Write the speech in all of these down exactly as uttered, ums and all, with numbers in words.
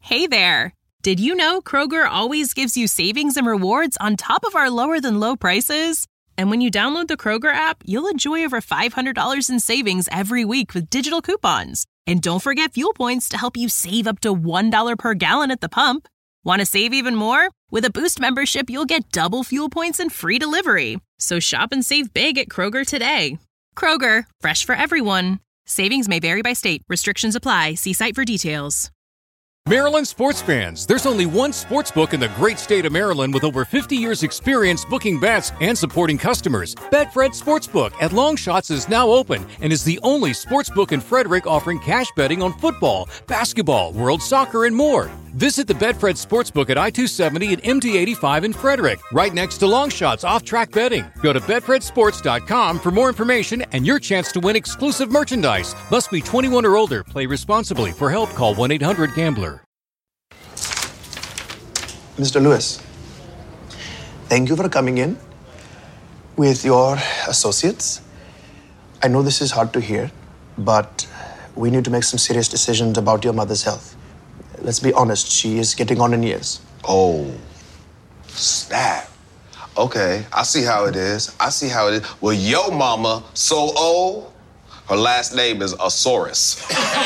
Hey there! Did you know Kroger always gives you savings and rewards on top of our lower-than-low prices? And when you download the Kroger app, you'll enjoy over five hundred dollars in savings every week with digital coupons. And don't forget fuel points to help you save up to one dollar per gallon at the pump. Want to save even more? With a Boost membership, you'll get double fuel points and free delivery. So shop and save big at Kroger today. Kroger, fresh for everyone. Savings may vary by state. Restrictions apply. See site for details. Maryland sports fans, there's only one sports book in the great state of Maryland with over fifty years experience booking bets and supporting customers. Betfred Sportsbook at Longshots is now open and is the only sportsbook in Frederick offering cash betting on football, basketball, world soccer, and more. Visit the Betfred Sportsbook at I two seventy and M D eighty-five in Frederick, right next to Longshots off-track betting. Go to betfred sports dot com for more information and your chance to win exclusive merchandise. Must be twenty-one or older. Play responsibly. For help, call one eight hundred gambler. Mister Lewis, thank you for coming in with your associates. I know this is hard to hear, but we need to make some serious decisions about your mother's health. Let's be honest, she is getting on in years. Oh, snap. Okay, I see how it is. I see how it is. Well, yo mama so old, her last name is Asaurus.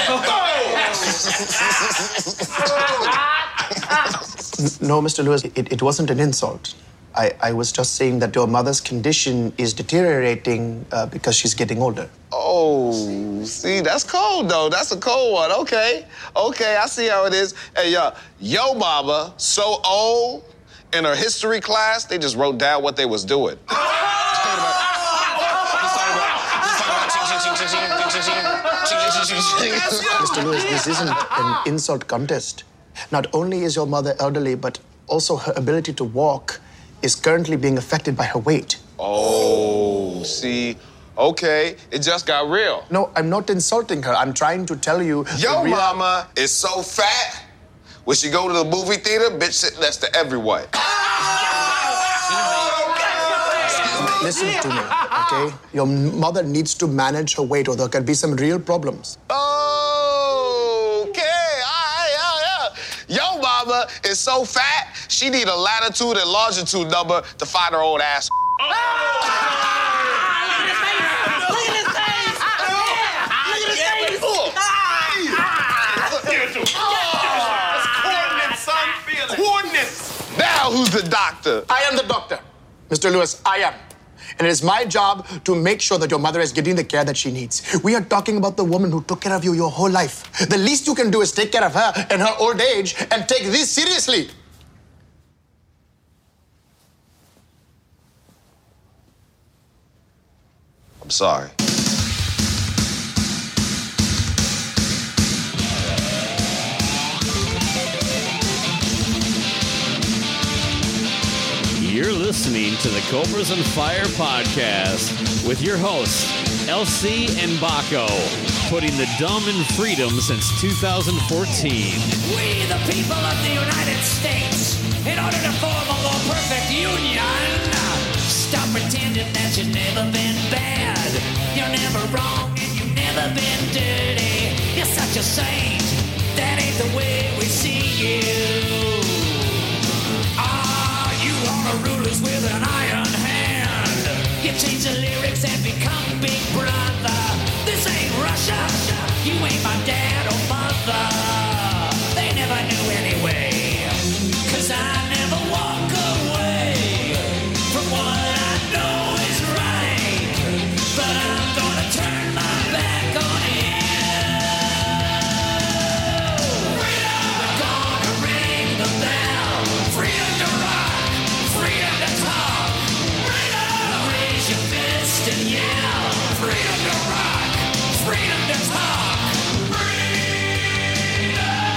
No, Mister Lewis, it, it wasn't an insult. I, I was just saying that your mother's condition is deteriorating uh, because she's getting older. Oh, see, that's cold, though. That's a cold one. Okay, okay, I see how it is. Hey, uh, yo mama, so old, in her history class, they just wrote down what they was doing. Mister Lewis, this isn't an insult contest. Not only is your mother elderly, but also her ability to walk is currently being affected by her weight. Oh, see, okay, it just got real. No, I'm not insulting her. I'm trying to tell you... Yo real... mama is so fat, when she go to the movie theater, bitch sit next to everyone. Listen to me, okay? Your mother needs to manage her weight or there can be some real problems. Okay, all right, yeah, yeah. Yo mama is so fat, she need a latitude and longitude number to find her own ass. Look at his face! Look at his face! Coordinates, son. Coordinates. Now who's the doctor? I am the doctor. Mister Lewis, I am. And it is my job to make sure that your mother is getting the care that she needs. We are talking about the woman who took care of you your whole life. The least you can do is take care of her in her old age and take this seriously. I'm sorry. You're listening to the Cobras and Fire podcast with your hosts, L C and Baco, putting the dumb in freedom since two thousand fourteen. We, the people of the United States, in order to form a more perfect union, stop pretending that you've never been bad. You're never wrong and you've never been dirty. You're such a saint, that ain't the way we see you. Rulers with an iron hand. You change the lyrics and become Big Brother. This ain't Russia. You ain't my dad or mother. They never knew anyway. Cause I never walk away from what I know is right. But I'm gonna turn my back on it. Freedom! We're gonna ring the bell. Freedom to rock. Freedom to talk, freedom! Raise your fist and yell, freedom to rock, freedom to talk, freedom!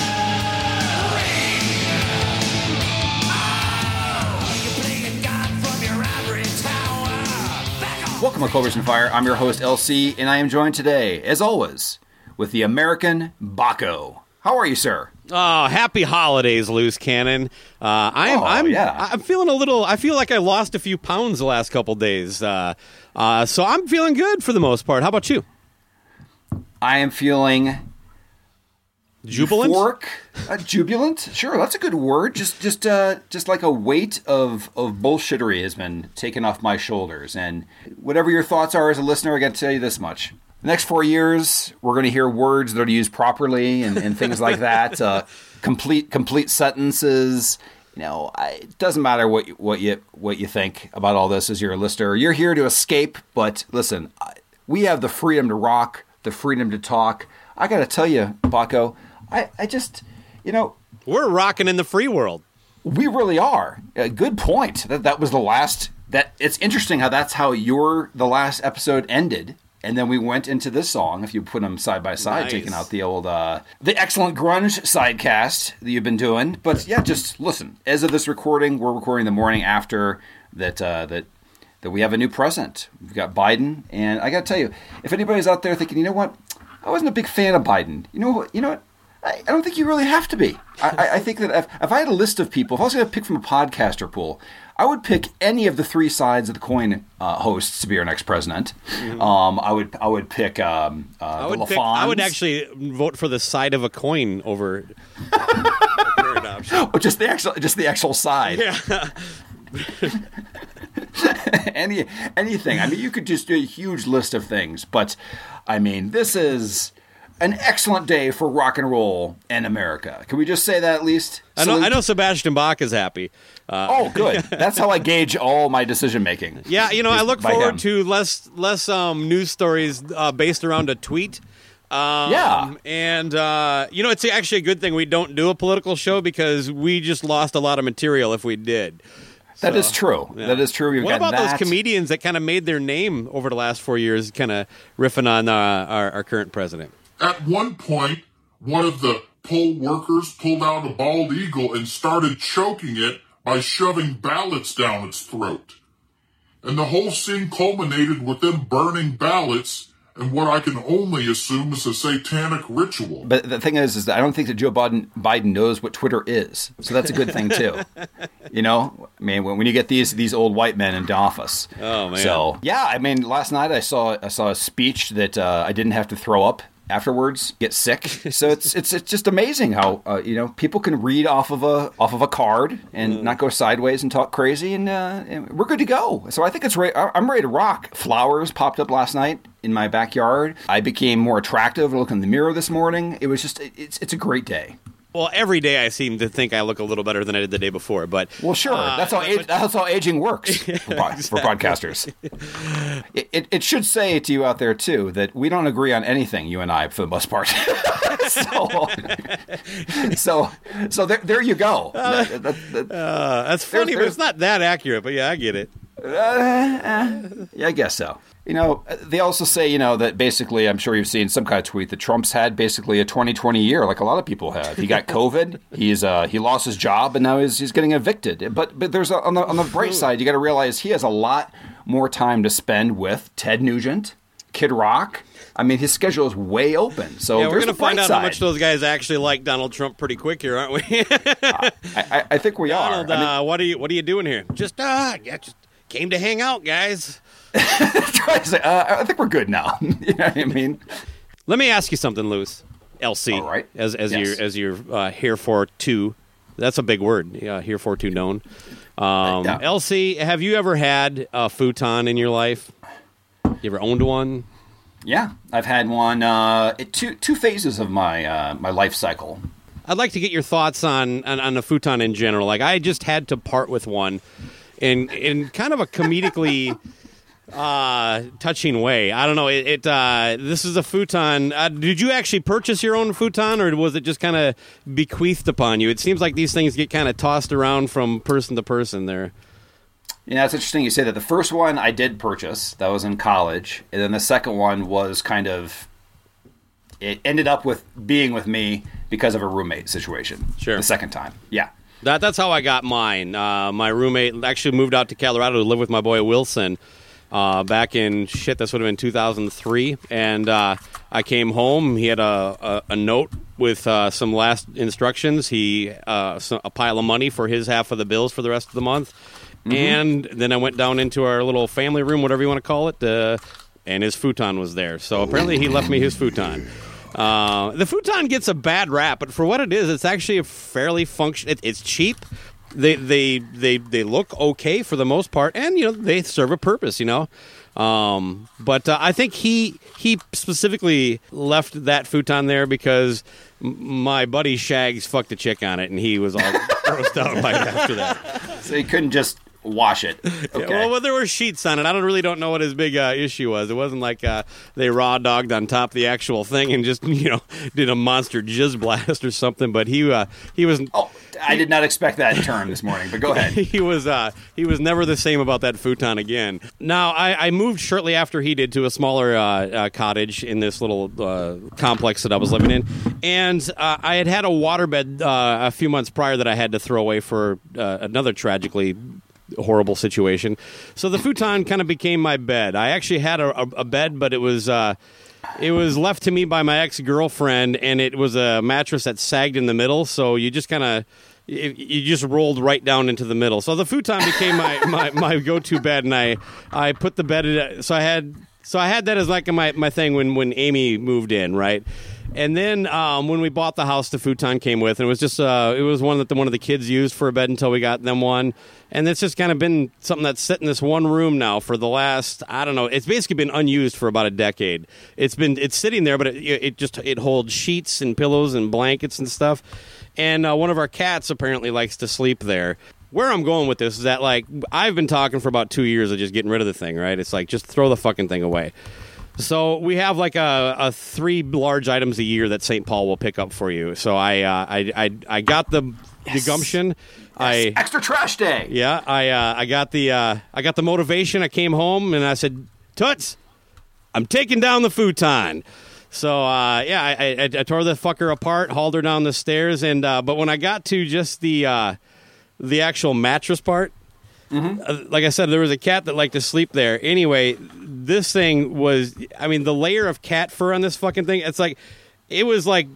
Oh, you're playing God from your ivory tower. Back on. Welcome to Cobras and Fire. I'm your host, L C, and I am joined today, as always, with the American Baco. How are you, sir? Oh, happy holidays, Loose Cannon. Uh, I'm, oh, I'm, yeah. I'm feeling a little. I feel like I lost a few pounds the last couple days, uh, uh, so I'm feeling good for the most part. How about you? I am feeling Jubilant? Euphoric? Uh, jubilant? Sure, that's a good word. Just just, uh, just like a weight of, of bullshittery has been taken off my shoulders. And whatever your thoughts are as a listener, I got to tell you this much. The next four years, we're going to hear words that are used properly and, and things like that. Uh, complete complete sentences. You know, I, it doesn't matter what you, what you what you think about all this as you're a listener. You're here to escape, but listen, I, we have the freedom to rock, the freedom to talk. I got to tell you, Baco, I, I just, you know... We're rocking in the free world. We really are. Uh, good point. That that was the last... That It's interesting how that's how your the last episode ended. And then we went into this song, if you put them side by side, Nice. taking out the old, uh, the excellent grunge sidecast that you've been doing. But yeah, just listen. As of this recording, we're recording the morning after that, uh, that, that we have a new president. We've got Biden. And I got to tell you, if anybody's out there thinking, you know what, I wasn't a big fan of Biden. You know what, you know what? I, I don't think you really have to be. I, I, I think that if, if I had a list of people, if I was going to pick from a podcaster pool, I would pick any of the three sides of the coin uh, hosts to be our next president. Mm-hmm. Um, I would I would pick um, uh, I the would, pick, I would actually vote for the side of a coin over the current option. Oh, just the actual just the actual side. Yeah. Any anything. I mean, you could just do a huge list of things, but I mean, this is an excellent day for rock and roll and America. Can we just say that at least? I know, I know Sebastian Bach is happy. Uh, oh, good. That's how I gauge all my decision making. Yeah, you know, I look forward him. to less less um, news stories uh, based around a tweet. Um, yeah. And, uh, you know, it's actually a good thing we don't do a political show because we just lost a lot of material if we did. That so, is true. Yeah. That is true. We've what got about that. those comedians that kind of made their name over the last four years, kind of riffing on uh, our, our current president? At one point, one of the poll workers pulled out a bald eagle and started choking it by shoving ballots down its throat. And the whole scene culminated with them burning ballots and what I can only assume is a satanic ritual. But the thing is, is that I don't think that Joe Biden, Biden knows what Twitter is. So that's a good thing, too. You know? I mean, when, when you get these these old white men into office. Oh, man. So, yeah, I mean, last night I saw I saw a speech that uh, I didn't have to throw up afterwards, get sick. So it's it's it's just amazing how uh, you know, people can read off of a off of a card and mm. not go sideways and talk crazy, and, uh, and we're good to go. So I think it's re- I'm ready to rock. Flowers popped up last night in my backyard. I became more attractive looking in the mirror this morning. It was just it, it's it's a great day. Well, every day I seem to think I look a little better than I did the day before, but... Well, sure. Uh, that's, how age, that's how aging works for, exactly. for broadcasters. It, it, it should say to you out there, too, that we don't agree on anything, you and I, for the most part. so, so so there, there you go. Uh, that, that, that, uh, that's funny, there's, but it's not that accurate, but yeah, I get it. Uh, uh, yeah, I guess so. You know, they also say, you know, that basically, I'm sure you've seen some kind of tweet that Trump's had basically a twenty twenty year, like a lot of people have. He got COVID, he's uh, he lost his job, and now he's he's getting evicted. But but there's a, on the on the bright side, you got to realize he has a lot more time to spend with Ted Nugent, Kid Rock. I mean, his schedule is way open. So yeah, we're going to find out side. how much those guys actually like Donald Trump pretty quick here, aren't we? I, I, I think we Donald, are. I mean, uh, what are you what are you doing here? Just uh, yeah, just came to hang out, guys. uh, I think we're good now. You know what I mean? Let me ask you something, Louis. L C. All right. As as yes. you're as you're uh, here for two. That's a big word. Yeah, here for two known. Um, yeah. L C, have you ever had a futon in your life? You ever owned one? Yeah, I've had one. Uh, two two phases of my uh, my life cycle. I'd like to get your thoughts on, on on a futon in general. Like, I just had to part with one, in in kind of a comedically. Uh, touching way. I don't know. It. it uh, this is a futon. Uh, did you actually purchase your own futon, or was it just kind of bequeathed upon you? It seems like these things get kind of tossed around from person to person. There. You know, it's interesting you say that. The first one I did purchase. That was in college, and then the second one was kind of. It ended up with being with me because of a roommate situation. Sure. The second time, yeah. That that's how I got mine. Uh, my roommate actually moved out to Colorado to live with my boy Wilson. Uh, back in, shit, this would have been two thousand three, and uh, I came home. He had a, a, a note with uh, some last instructions. He uh, so, a pile of money for his half of the bills for the rest of the month, mm-hmm. and then I went down into our little family room, whatever you want to call it, uh, and his futon was there. So apparently he left me his futon. Uh, the futon gets a bad rap, but for what it is, it's actually a fairly function. It, it's cheap. They they they they look okay for the most part, and you know they serve a purpose. You know. Um, but uh, I think he he specifically left that futon there because m- my buddy Shags fucked a chick on it, and he was all grossed out by it after that. So he couldn't just wash it. Okay. Yeah, well, well, there were sheets on it. I don't really don't know what his big uh, issue was. It wasn't like uh, they raw dogged on top of the actual thing and just you know did a monster jizz blast or something. But he uh, he was. Oh, I did not expect that term this morning. But go ahead. he was uh, he was never the same about that futon again. Now I, I moved shortly after he did to a smaller uh, uh, cottage in this little uh, complex that I was living in, and uh, I had had a waterbed uh, a few months prior that I had to throw away for uh, another tragically horrible situation. So the futon kind of became my bed. I actually had a, a, a bed, but it was uh, it was left to me by my ex-girlfriend, and it was a mattress that sagged in the middle. So you just kind of you just rolled right down into the middle. So the futon became my, my, my go-to bed, and I I put the bed in, so I had so I had that as like my my thing when when Amy moved in, right? And then um, when we bought the house, the futon came with, and it was just uh, it was one that the, one of the kids used for a bed until we got them one, and it's just kind of been something that's sitting in this one room now for the last I don't know. It's basically been unused for about a decade. It's been it's sitting there, but it, it just it holds sheets and pillows and blankets and stuff. And uh, one of our cats apparently likes to sleep there. Where I'm going with this is that like I've been talking for about two years of just getting rid of the thing. Right? It's like just throw the fucking thing away. So we have like a, a three large items a year that Saint Paul will pick up for you. So I uh, I, I I got the yes. the gumption. Yes. I extra trash day. Yeah, I uh, I got the uh, I got the motivation. I came home and I said, Toots, I'm taking down the futon. So uh, yeah, I, I, I tore the fucker apart, hauled her down the stairs, and uh, but when I got to just the uh, the actual mattress part. Mm-hmm. Uh, like I said, there was a cat that liked to sleep there. Anyway, this thing was, I mean, the layer of cat fur on this fucking thing, it's like, it was like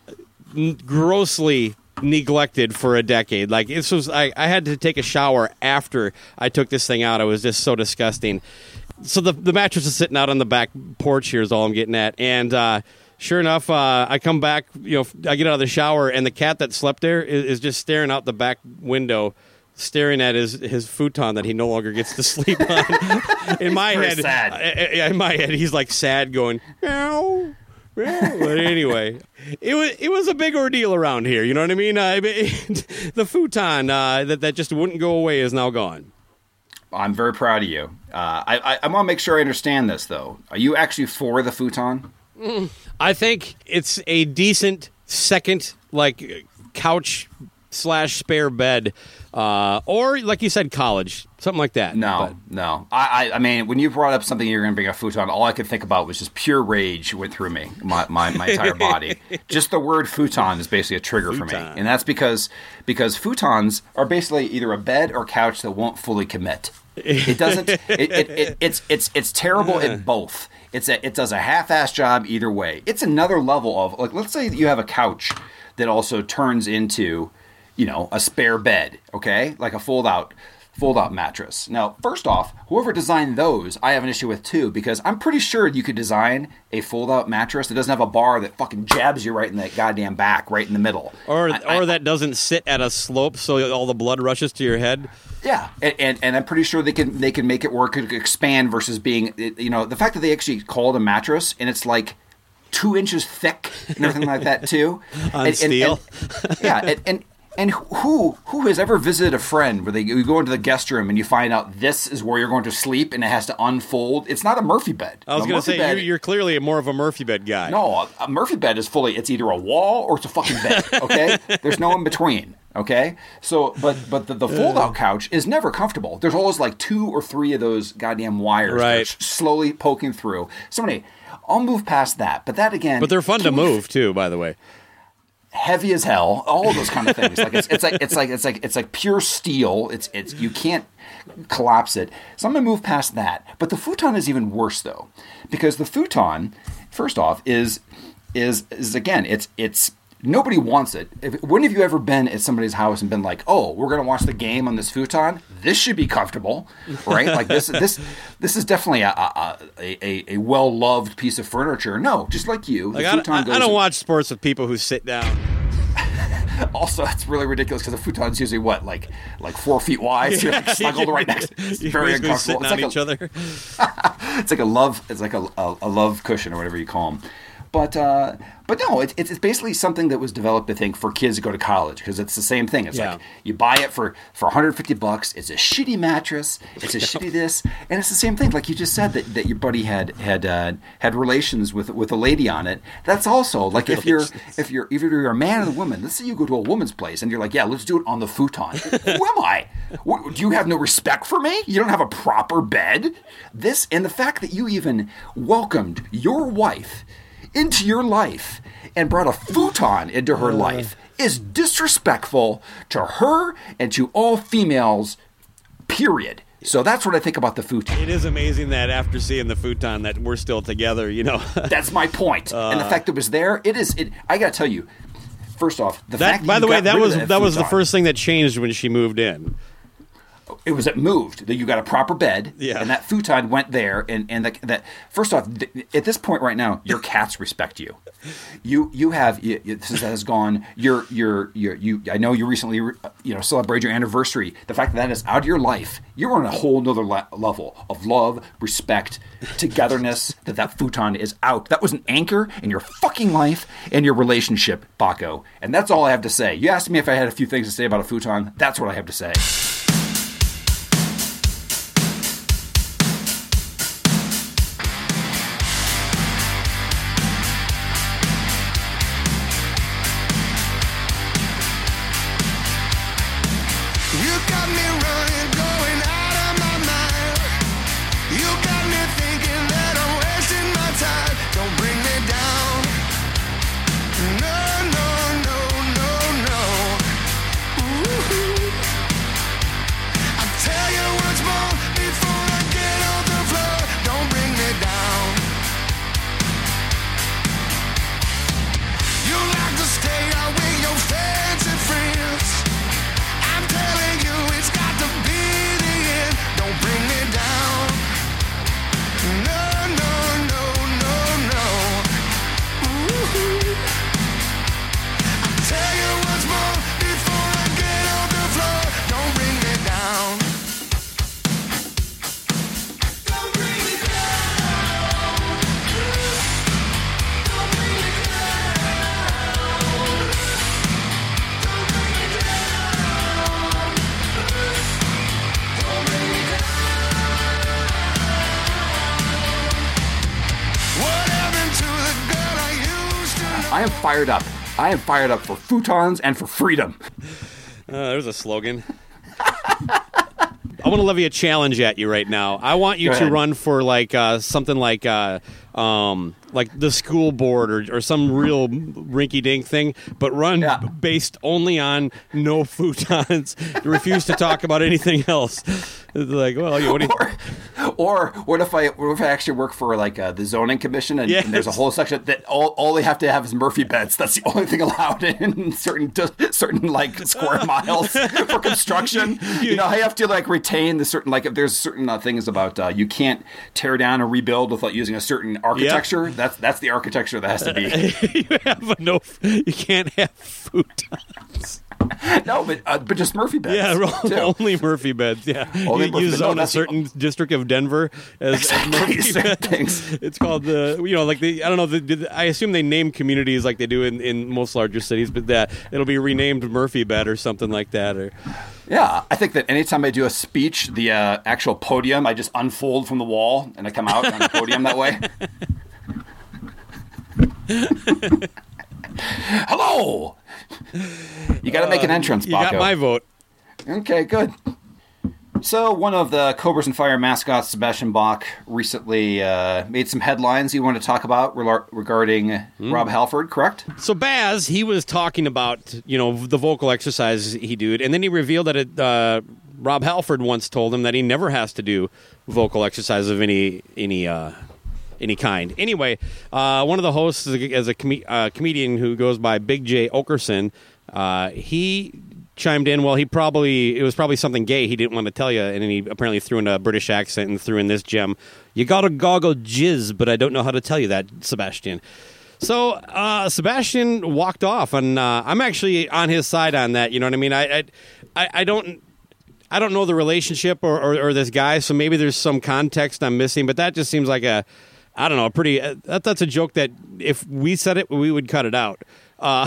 n- grossly neglected for a decade. Like, this was, I, I had to take a shower after I took this thing out. It was just so disgusting. So the, the mattress is sitting out on the back porch here is all I'm getting at. And, uh, sure enough, uh, I come back, you know, I get out of the shower, and the cat that slept there is, is just staring out the back window, staring at his, his futon that he no longer gets to sleep on. In my head, sad. I, I, in my head, he's like sad, going meow, meow. But anyway, it was it was a big ordeal around here. You know what I mean? Uh, it, the futon uh, that that just wouldn't go away is now gone. I'm very proud of you. Uh, I I, I want to make sure I understand this though. Are you actually for the futon? Mm, I think it's a decent second, like couch slash spare bed. Uh, or, like you said, college. Something like that. No, but. no. I, I I mean, when you brought up something you're going to bring a futon, all I could think about was just pure rage went through me, my, my, my entire body. Just the word futon is basically a trigger futon. for me. And that's because because futons are basically either a bed or couch that won't fully commit. It doesn't. it, it, it, it's it's it's terrible at both. It's a, it does a half-ass job either way. It's another level of, like, let's say that you have a couch that also turns into, you know, a spare bed, okay? Like a fold-out fold-out mattress. Now, first off, whoever designed those, I have an issue with too, because I'm pretty sure you could design a fold-out mattress that doesn't have a bar that fucking jabs you right in that goddamn back, right in the middle. Or I, or I, that doesn't sit at a slope so all the blood rushes to your head. Yeah, and, and and I'm pretty sure they can they can make it work, it expand versus being, you know, the fact that they actually call it a mattress and it's like two inches thick and everything like that too. On and, steel. And, and, yeah, and, and and who who has ever visited a friend where they you go into the guest room and you find out this is where you're going to sleep and it has to unfold? It's not a Murphy bed. I was going to say bed, you're, you're clearly more of a Murphy bed guy. No, a, a Murphy bed is fully. It's either a wall or it's a fucking bed. Okay, there's no in between. Okay, so but but the, the fold-out couch is never comfortable. There's always like two or three of those goddamn wires right. slowly poking through. So many. I'll move past that, but that again. But they're fun to move too, by the way. Heavy as hell, all of those kind of things. Like it's, it's like it's like it's like it's like pure steel. It's it's you can't collapse it. So I'm gonna move past that. But the futon is even worse though, because the futon, first off, is is is again it's it's Nobody wants it. If, when have you ever been at somebody's house and been like, "Oh, we're going to watch the game on this futon. This should be comfortable, right?" Like this, this, this is definitely a a, a, a well loved piece of furniture. No, just like you, Like the I, futon I, goes I don't in- watch sports with people who sit down. Also, it's really ridiculous because the futon's usually what, like like four feet wide, so you're like snuggled right next. It's You're very basically uncomfortable. sitting It's on like each a, other. it's like a love. It's like a, a, a love cushion or whatever you call them. But uh, but no, it's it's basically something that was developed, I think, for kids to go to college because it's the same thing. It's Yeah. like you buy it for, for one hundred fifty bucks. It's a shitty mattress. It's a shitty this, and it's the same thing. Like you just said that, that your buddy had had uh, had relations with with a lady on it. That's also like if you're if you're if you're a man and a woman. Let's say you go to a woman's place and you're like, yeah, let's do it on the futon. Who am I? What, do you have no respect for me? You don't have a proper bed. This and the fact that you even welcomed your wife into your life and brought a futon into her life is disrespectful to her and to all females, period. So that's what I think about the futon. It is amazing that after seeing the futon that we're still together, you know. That's my point. Uh, and the fact that it was there, it is, it, I got to tell you, first off, the that, fact that by you the way, got that rid was of that, that was the futon- first thing that changed when she moved in. It was it moved that you got a proper bed, Yeah. and that futon went there, and and the, that first off, th- at this point right now, your cats respect you. You you have you, you, since that has gone. You're you're you're you. I know you recently you know celebrated your anniversary. The fact that that is out of your life, you're on a whole nother le- level of love, respect, togetherness. that that futon is out. That was an anchor in your fucking life and your relationship, Baco. And that's all I have to say. You asked me if I had a few things to say about a futon. That's what I have to say. You got me running, going out of my mind. You got me thinking that I'm wasting my time. Don't bring me down. No, no, no, no, no. Ooh. I'll tell you once more before I get on the floor. Don't bring me down. You like to stay out with your fancy friends. I'm telling you, it's got to be the end. Don't bring me down. No, no, no, no, no. Ooh. I'll tell you once more before I get on the floor. Don't bring me down. Don't bring me down. Don't bring me down. Don't bring me down. Don't bring me down. What happened to the girl I used to know? I am fired up. I am fired up for futons and for freedom. Uh, there's a slogan. I want to levy a challenge at you right now. I want you Go to ahead. run for like uh, something like uh, um, like the school board or, or some real rinky-dink thing, but run Yeah. based only on no futons. You refuse to talk about anything else. It's like, well, you, what do you... Or, or what if I what if I actually work for like uh, the zoning commission and, Yes. and there's a whole section that all, all they have to have is Murphy beds. That's the only thing allowed in certain certain like square miles for construction. You know, I have to like retain the certain like if there's certain uh, things about uh, you can't tear down or rebuild without using a certain architecture. That's that's the architecture that has to be. you have a no... You can't have futons. No, but uh, but just Murphy beds. Yeah, too. only Murphy beds. Yeah, Only you, Murphy you beds. zone No, a that's the- certain district of Denver as, as Exactly, Murphy certain beds. things. It's called the you know like the I don't know. The, the, I assume they name communities like they do in, in most larger cities, but that it'll be renamed Murphy bed or something like that. Or Yeah, I think that anytime I do a speech, the uh, actual podium, I just unfold from the wall and I come out on the podium that way. Hello! You got to make an entrance, you got Baco. my vote. Okay, good. So, one of the Cobras and Fire mascots, Sebastian Bach, recently uh, made some headlines you want to talk about rela- regarding Rob Halford, correct? So Baz, he was talking about you know the vocal exercises he did, and then he revealed that it, uh, Rob Halford once told him that he never has to do vocal exercises of any any uh, any kind. Anyway, uh, one of the hosts is a com- uh, comedian who goes by Big J Okerson. Uh, he chimed in. Well, he probably it was probably something gay he didn't want to tell you, and then he apparently threw in a British accent and threw in this gem. You gotta goggle jizz, but I don't know how to tell you that, Sebastian. So uh, Sebastian walked off, and uh, I'm actually on his side on that. You know what I mean? I I, I don't. I don't know the relationship or, or, or this guy, so maybe there's some context I'm missing, but that just seems like a, I don't know, a pretty, uh, that, that's a joke that if we said it, we would cut it out. Uh,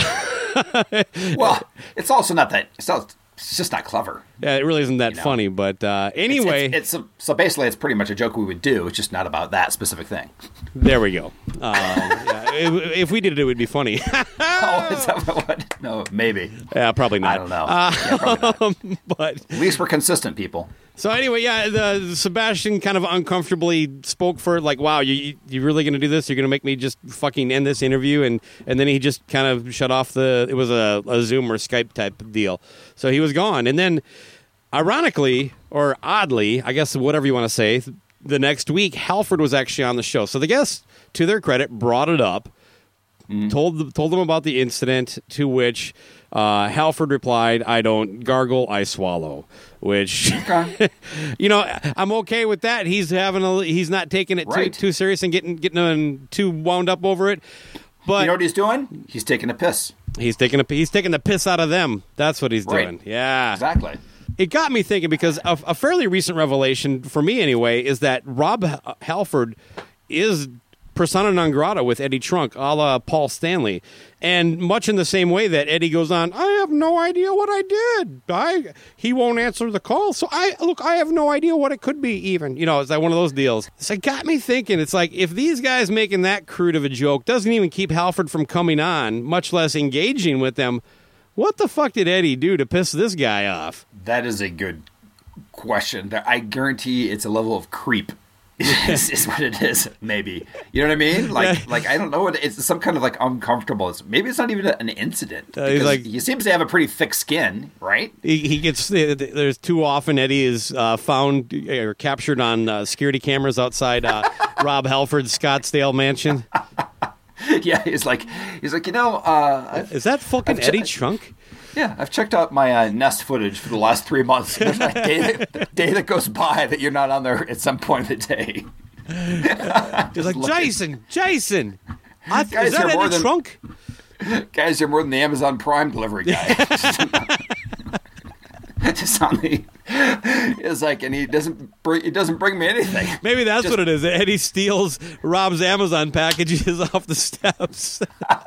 well, it's also not that, it's, not, it's just not clever. Yeah, it really isn't that you know? funny, but uh, anyway. It's, it's, it's a, so basically, it's pretty much a joke we would do, it's just not about that specific thing. There we go. Uh, yeah, if, if we did it, it would be funny. Oh, is that what? No, maybe. Yeah, probably not. I don't know. Uh, yeah, probably not. But at least we're consistent, people. So anyway, yeah, the, Sebastian kind of uncomfortably spoke for like, "Wow, you you really going to do this? You're going to make me just fucking end this interview?" And and then he just kind of shut off the. It was a, a Zoom or Skype type deal, so he was gone. And then, ironically or oddly, I guess whatever you want to say, the next week Halford was actually on the show. So the guests, to their credit, brought it up. Mm-hmm. Told told them about the incident, to which uh, Halford replied, "I don't gargle, I swallow." Which, okay. you know, I'm okay with that. He's having a he's not taking it right. too too serious and getting getting uh, too wound up over it. But you know what he's doing? He's taking a piss. He's taking a he's taking the piss out of them. That's what he's right. doing. Yeah, exactly. It got me thinking because a, a fairly recent revelation for me anyway is that Rob Halford is persona non grata with Eddie Trunk, a la Paul Stanley. And much in the same way that Eddie goes on, I have no idea what I did. I He won't answer the call. So, I look, I have no idea what it could be even. You know, it's like one of those deals. So it got me thinking, it's like, if these guys making that crude of a joke doesn't even keep Halford from coming on, much less engaging with them, what the fuck did Eddie do to piss this guy off? That is a good question. I guarantee it's a level of creep. is, is what it is, maybe. You know what I mean? Like, like I don't know what it's some kind of like uncomfortable. It's, maybe it's not even an incident. Uh, he's like, he seems to have a pretty thick skin, right? He, he gets there's too often Eddie is uh, found or captured on uh, security cameras outside uh, Rob Halford's Scottsdale mansion. Yeah, he's like, he's like, you know, uh, is that fucking Eddie Trunk? Yeah, I've checked out my uh, Nest footage for the last three months. There's not a day that, day that goes by that you're not on there at some point of the day. He's like, looking. Jason, Jason, I th- guys, is that Eddie than, Trunk? Guys, you're more than the Amazon Prime delivery guy. Just on the, it's like, and he doesn't bring, he doesn't bring me anything. Maybe that's Just, what it is. Eddie steals Rob's Amazon packages off the steps.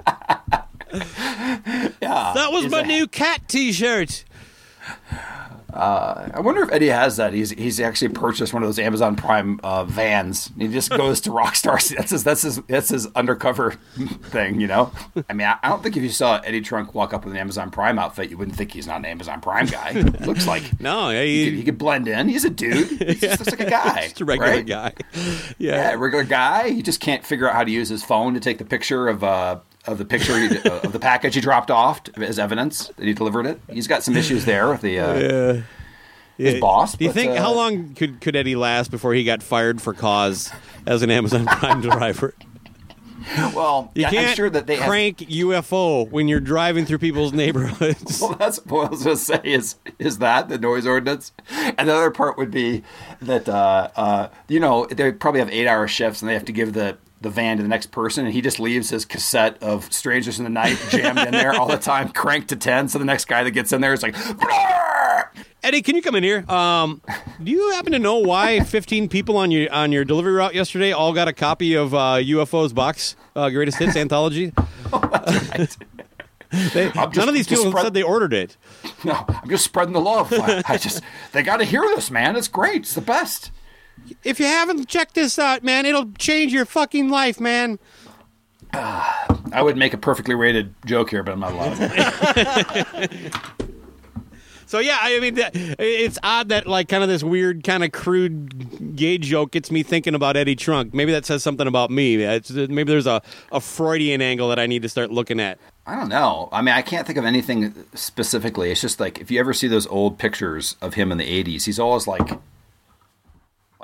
Yeah, that was my a, new cat T-shirt. Uh, I wonder if Eddie has that. He's he's actually purchased one of those Amazon Prime uh, vans. He just goes to Rockstar. That's his that's his that's his undercover thing, you know. I mean, I, I don't think if you saw Eddie Trunk walk up with an Amazon Prime outfit, you wouldn't think he's not an Amazon Prime guy. It looks like no, yeah, he, he, he, could, he could blend in. He's a dude. He's just, just like a guy, just a regular right? guy. Yeah. yeah, regular guy. He just can't figure out how to use his phone to take the picture of uh, of the picture he, uh, of the package he dropped off as evidence that he delivered it. He's got some issues there with the. Uh, yeah. His yeah. boss. Do you but, think uh, how long could, could Eddie last before he got fired for cause as an Amazon Prime driver? Well, you yeah, can't I'm sure that they crank have... U F O when you're driving through people's neighborhoods. Well, that's what I was going to say. Is is that the noise ordinance? And the other part would be that uh, uh, you know they probably have eight hour shifts and they have to give the. the van to the next person, and he just leaves his cassette of Strangers in the Night jammed in there all the time, cranked to ten, so the next guy that gets in there is like, Brrr! Eddie, can you come in here? Um, do you happen to know why fifteen people on your on your delivery route yesterday all got a copy of uh, U F O's box, uh, Greatest Hits Anthology? Oh, that's right. they, just, none of these people spread... said they ordered it. No, I'm just spreading the love. I, I just, they got to hear this, man. It's great. It's the best. If you haven't checked this out, man, it'll change your fucking life, man. Uh, I would make a perfectly rated joke here, but I'm not allowed. So, yeah, I mean, it's odd that, like, kind of this weird, kind of crude gay joke gets me thinking about Eddie Trunk. Maybe that says something about me. It's, maybe there's a, a Freudian angle that I need to start looking at. I don't know. I mean, I can't think of anything specifically. It's just like, if you ever see those old pictures of him in the eighties, he's always like...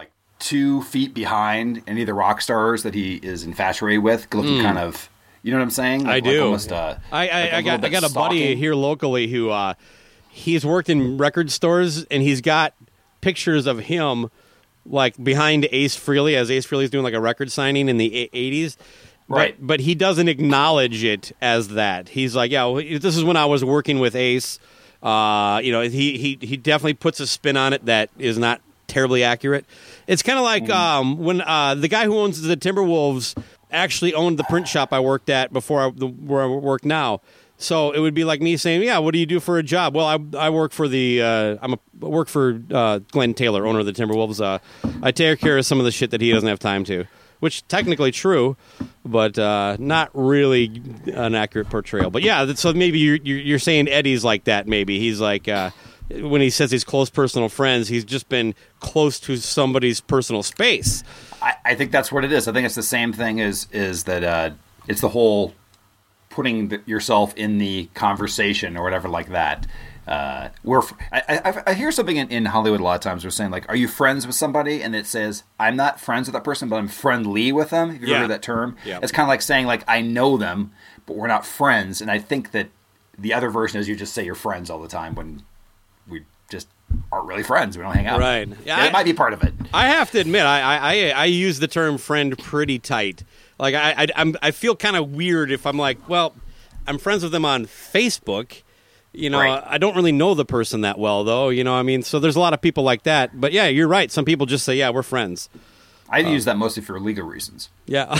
two feet behind any of the rock stars that he is infatuated with, looking Mm. kind of, you know what I'm saying? Like, I like do. almost, uh, I, I, like a I got little I got a bit buddy stalking. here locally who uh, he's worked in record stores, and he's got pictures of him like behind Ace Frehley as Ace Frehley's doing like a record signing in the eighties. Right. But, but he doesn't acknowledge it as that. He's like, yeah, well, this is when I was working with Ace. Uh, you know, he, he, he definitely puts a spin on it that is not terribly accurate. It's kind of like um, when uh, the guy who owns the Timberwolves actually owned the print shop I worked at before I, the, where I work now. So it would be like me saying, "Yeah, what do you do for a job?" Well, I I work for the uh, I'm a I work for uh, Glenn Taylor, owner of the Timberwolves. Uh, I take care of some of the shit that he doesn't have time to, which technically true, but uh, not really an accurate portrayal. But yeah, so maybe you're you're saying Eddie's like that. Maybe he's like uh, when he says he's close personal friends, he's just been close to somebody's personal space. I, I think that's what it is. I think it's the same thing as is that uh, it's the whole putting the, yourself in the conversation or whatever like that. Uh, we're I, I, I hear something in, in Hollywood a lot of times. We're saying like, "Are you friends with somebody?" And it says, "I'm not friends with that person, but I'm friendly with them." Have you Yeah. ever heard that term? Yeah. It's kind of like saying like, "I know them, but we're not friends." And I think that the other version is you just say you're friends all the time when we just aren't really friends. We don't hang out. Right. Yeah, Yeah, that I- might be part of it. I have to admit, I I, I use the term friend pretty tight. Like I I, I'm, I feel kind of weird if I'm like, well, I'm friends with them on Facebook. You know, Right. I don't really know the person that well, though. You know, I mean, so there's a lot of people like that. But yeah, you're right. Some people just say, yeah, we're friends. I use that mostly for legal reasons. Yeah.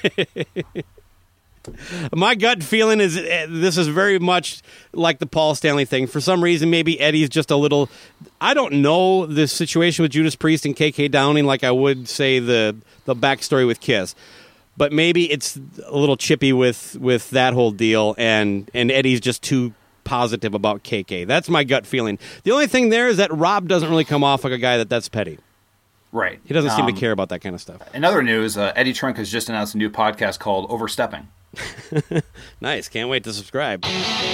My gut feeling is uh, this is very much like the Paul Stanley thing. For some reason, maybe Eddie's just a little... I don't know the situation with Judas Priest and K K Downing like I would say the the backstory with Kiss. But maybe it's a little chippy with, with that whole deal, and, and Eddie's just too positive about K K. That's my gut feeling. The only thing there is that Rob doesn't really come off like a guy that that's petty. Right. He doesn't seem Um, to care about that kind of stuff. In other news, uh, Eddie Trunk has just announced a new podcast called Overstepping. Nice. Can't wait to subscribe.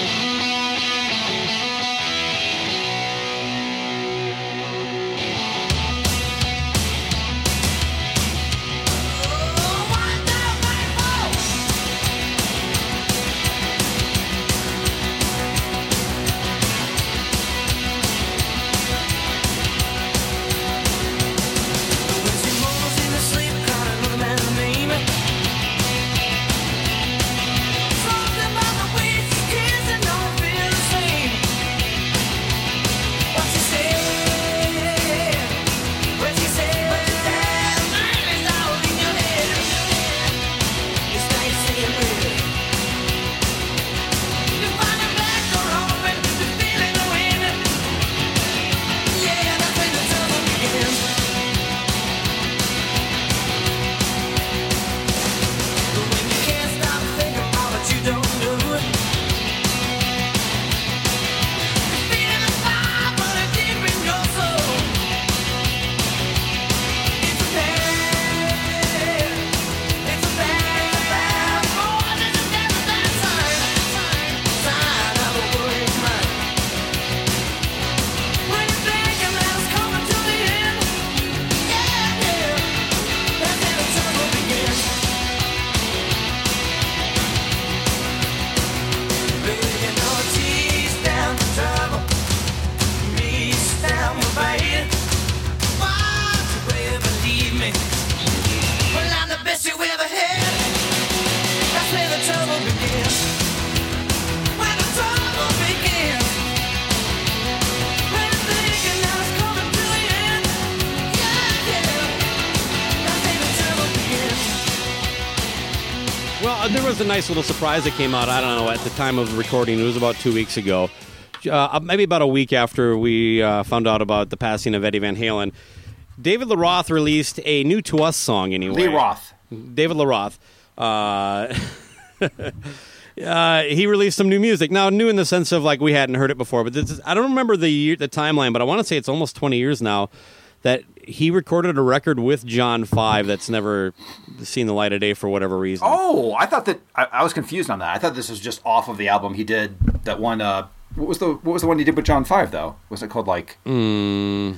Well, there was a nice little surprise that came out. I don't know, at the time of recording, it was about two weeks ago. Uh, maybe about a week after we uh, found out about the passing of Eddie Van Halen. David Lee Roth released a new to us song anyway. Lee Roth. David Lee Roth. Uh, uh, he released some new music. Now, new in the sense of like we hadn't heard it before, but this is, I don't remember the year, the timeline, but I want to say it's almost twenty years now that he recorded a record with John Five that's never seen the light of day for whatever reason. Oh, I thought that I, I was confused on that. I thought this was just off of the album he did. That one. Uh, what was the what was the one he did with John Five though? Was it called like? Mm,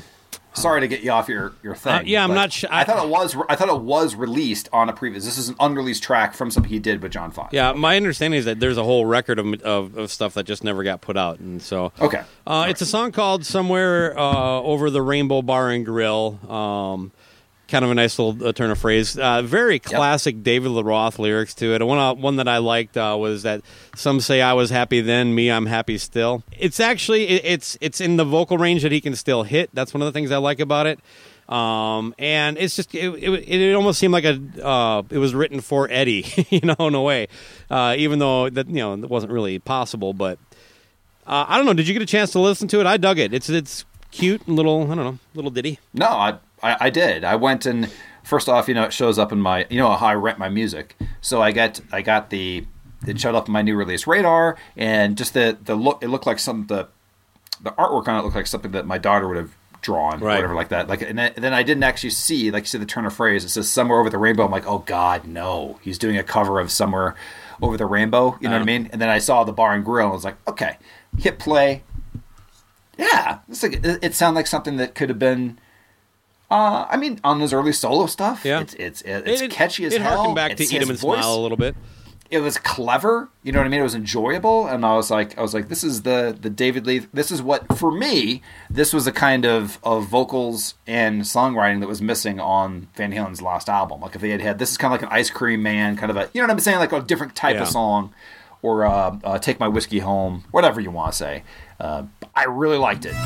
Sorry to get you off your, your thing. Uh, yeah, I'm but not sure. I, I thought it was. I thought it was released on a previous. This is an unreleased track from something he did with John Five. Yeah, my understanding is that there's a whole record of of, of stuff that just never got put out, and so okay. Uh, it's a song called "Somewhere uh, Over the Rainbow Bar and Grill." Um, kind of a nice little uh, turn of phrase. Uh, very classic yep. David Lee Roth lyrics to it. One uh, one that I liked uh, was that some say I was happy then, me I'm happy still. It's actually it, it's it's in the vocal range that he can still hit. That's one of the things I like about it. Um, and it's just it, it, it almost seemed like a uh, it was written for Eddie, you know, in a way. Uh, even though that you know it wasn't really possible, but uh, I don't know. Did you get a chance to listen to it? I dug it. It's it's cute and little I don't know little ditty. No, I. I, I did. I went and first off, you know, it shows up in my, you know, how I rent my music. So I get, I got the, it showed up in my new release radar, and just the the look. It looked like some the, the artwork on it looked like something that my daughter would have drawn, right. or whatever like that. Like, and then I didn't actually see, like you said, the turn of phrase. It says "Somewhere Over the Rainbow." I'm like, oh God, no, he's doing a cover of "Somewhere Over the Rainbow." You know uh, what I mean? And then I saw the bar and grill, and I was like, okay, hit play. Yeah, it's like it, it sounded like something that could have been. Uh, I mean, on his early solo stuff, yeah. it's it's it's it, catchy as it hell. It harkened back it's to Eat 'Em and voice. Smile a little bit. It was clever, you know what I mean? It was enjoyable, and I was like, I was like, this is the the David Lee. This is what for me. This was a kind of of vocals and songwriting that was missing on Van Halen's last album. Like if they had had this is kind of like an Ice Cream Man kind of a, you know what I'm saying, like a different type yeah. of song, or uh, uh, Take My Whiskey Home, whatever you want to say. Uh, I really liked it.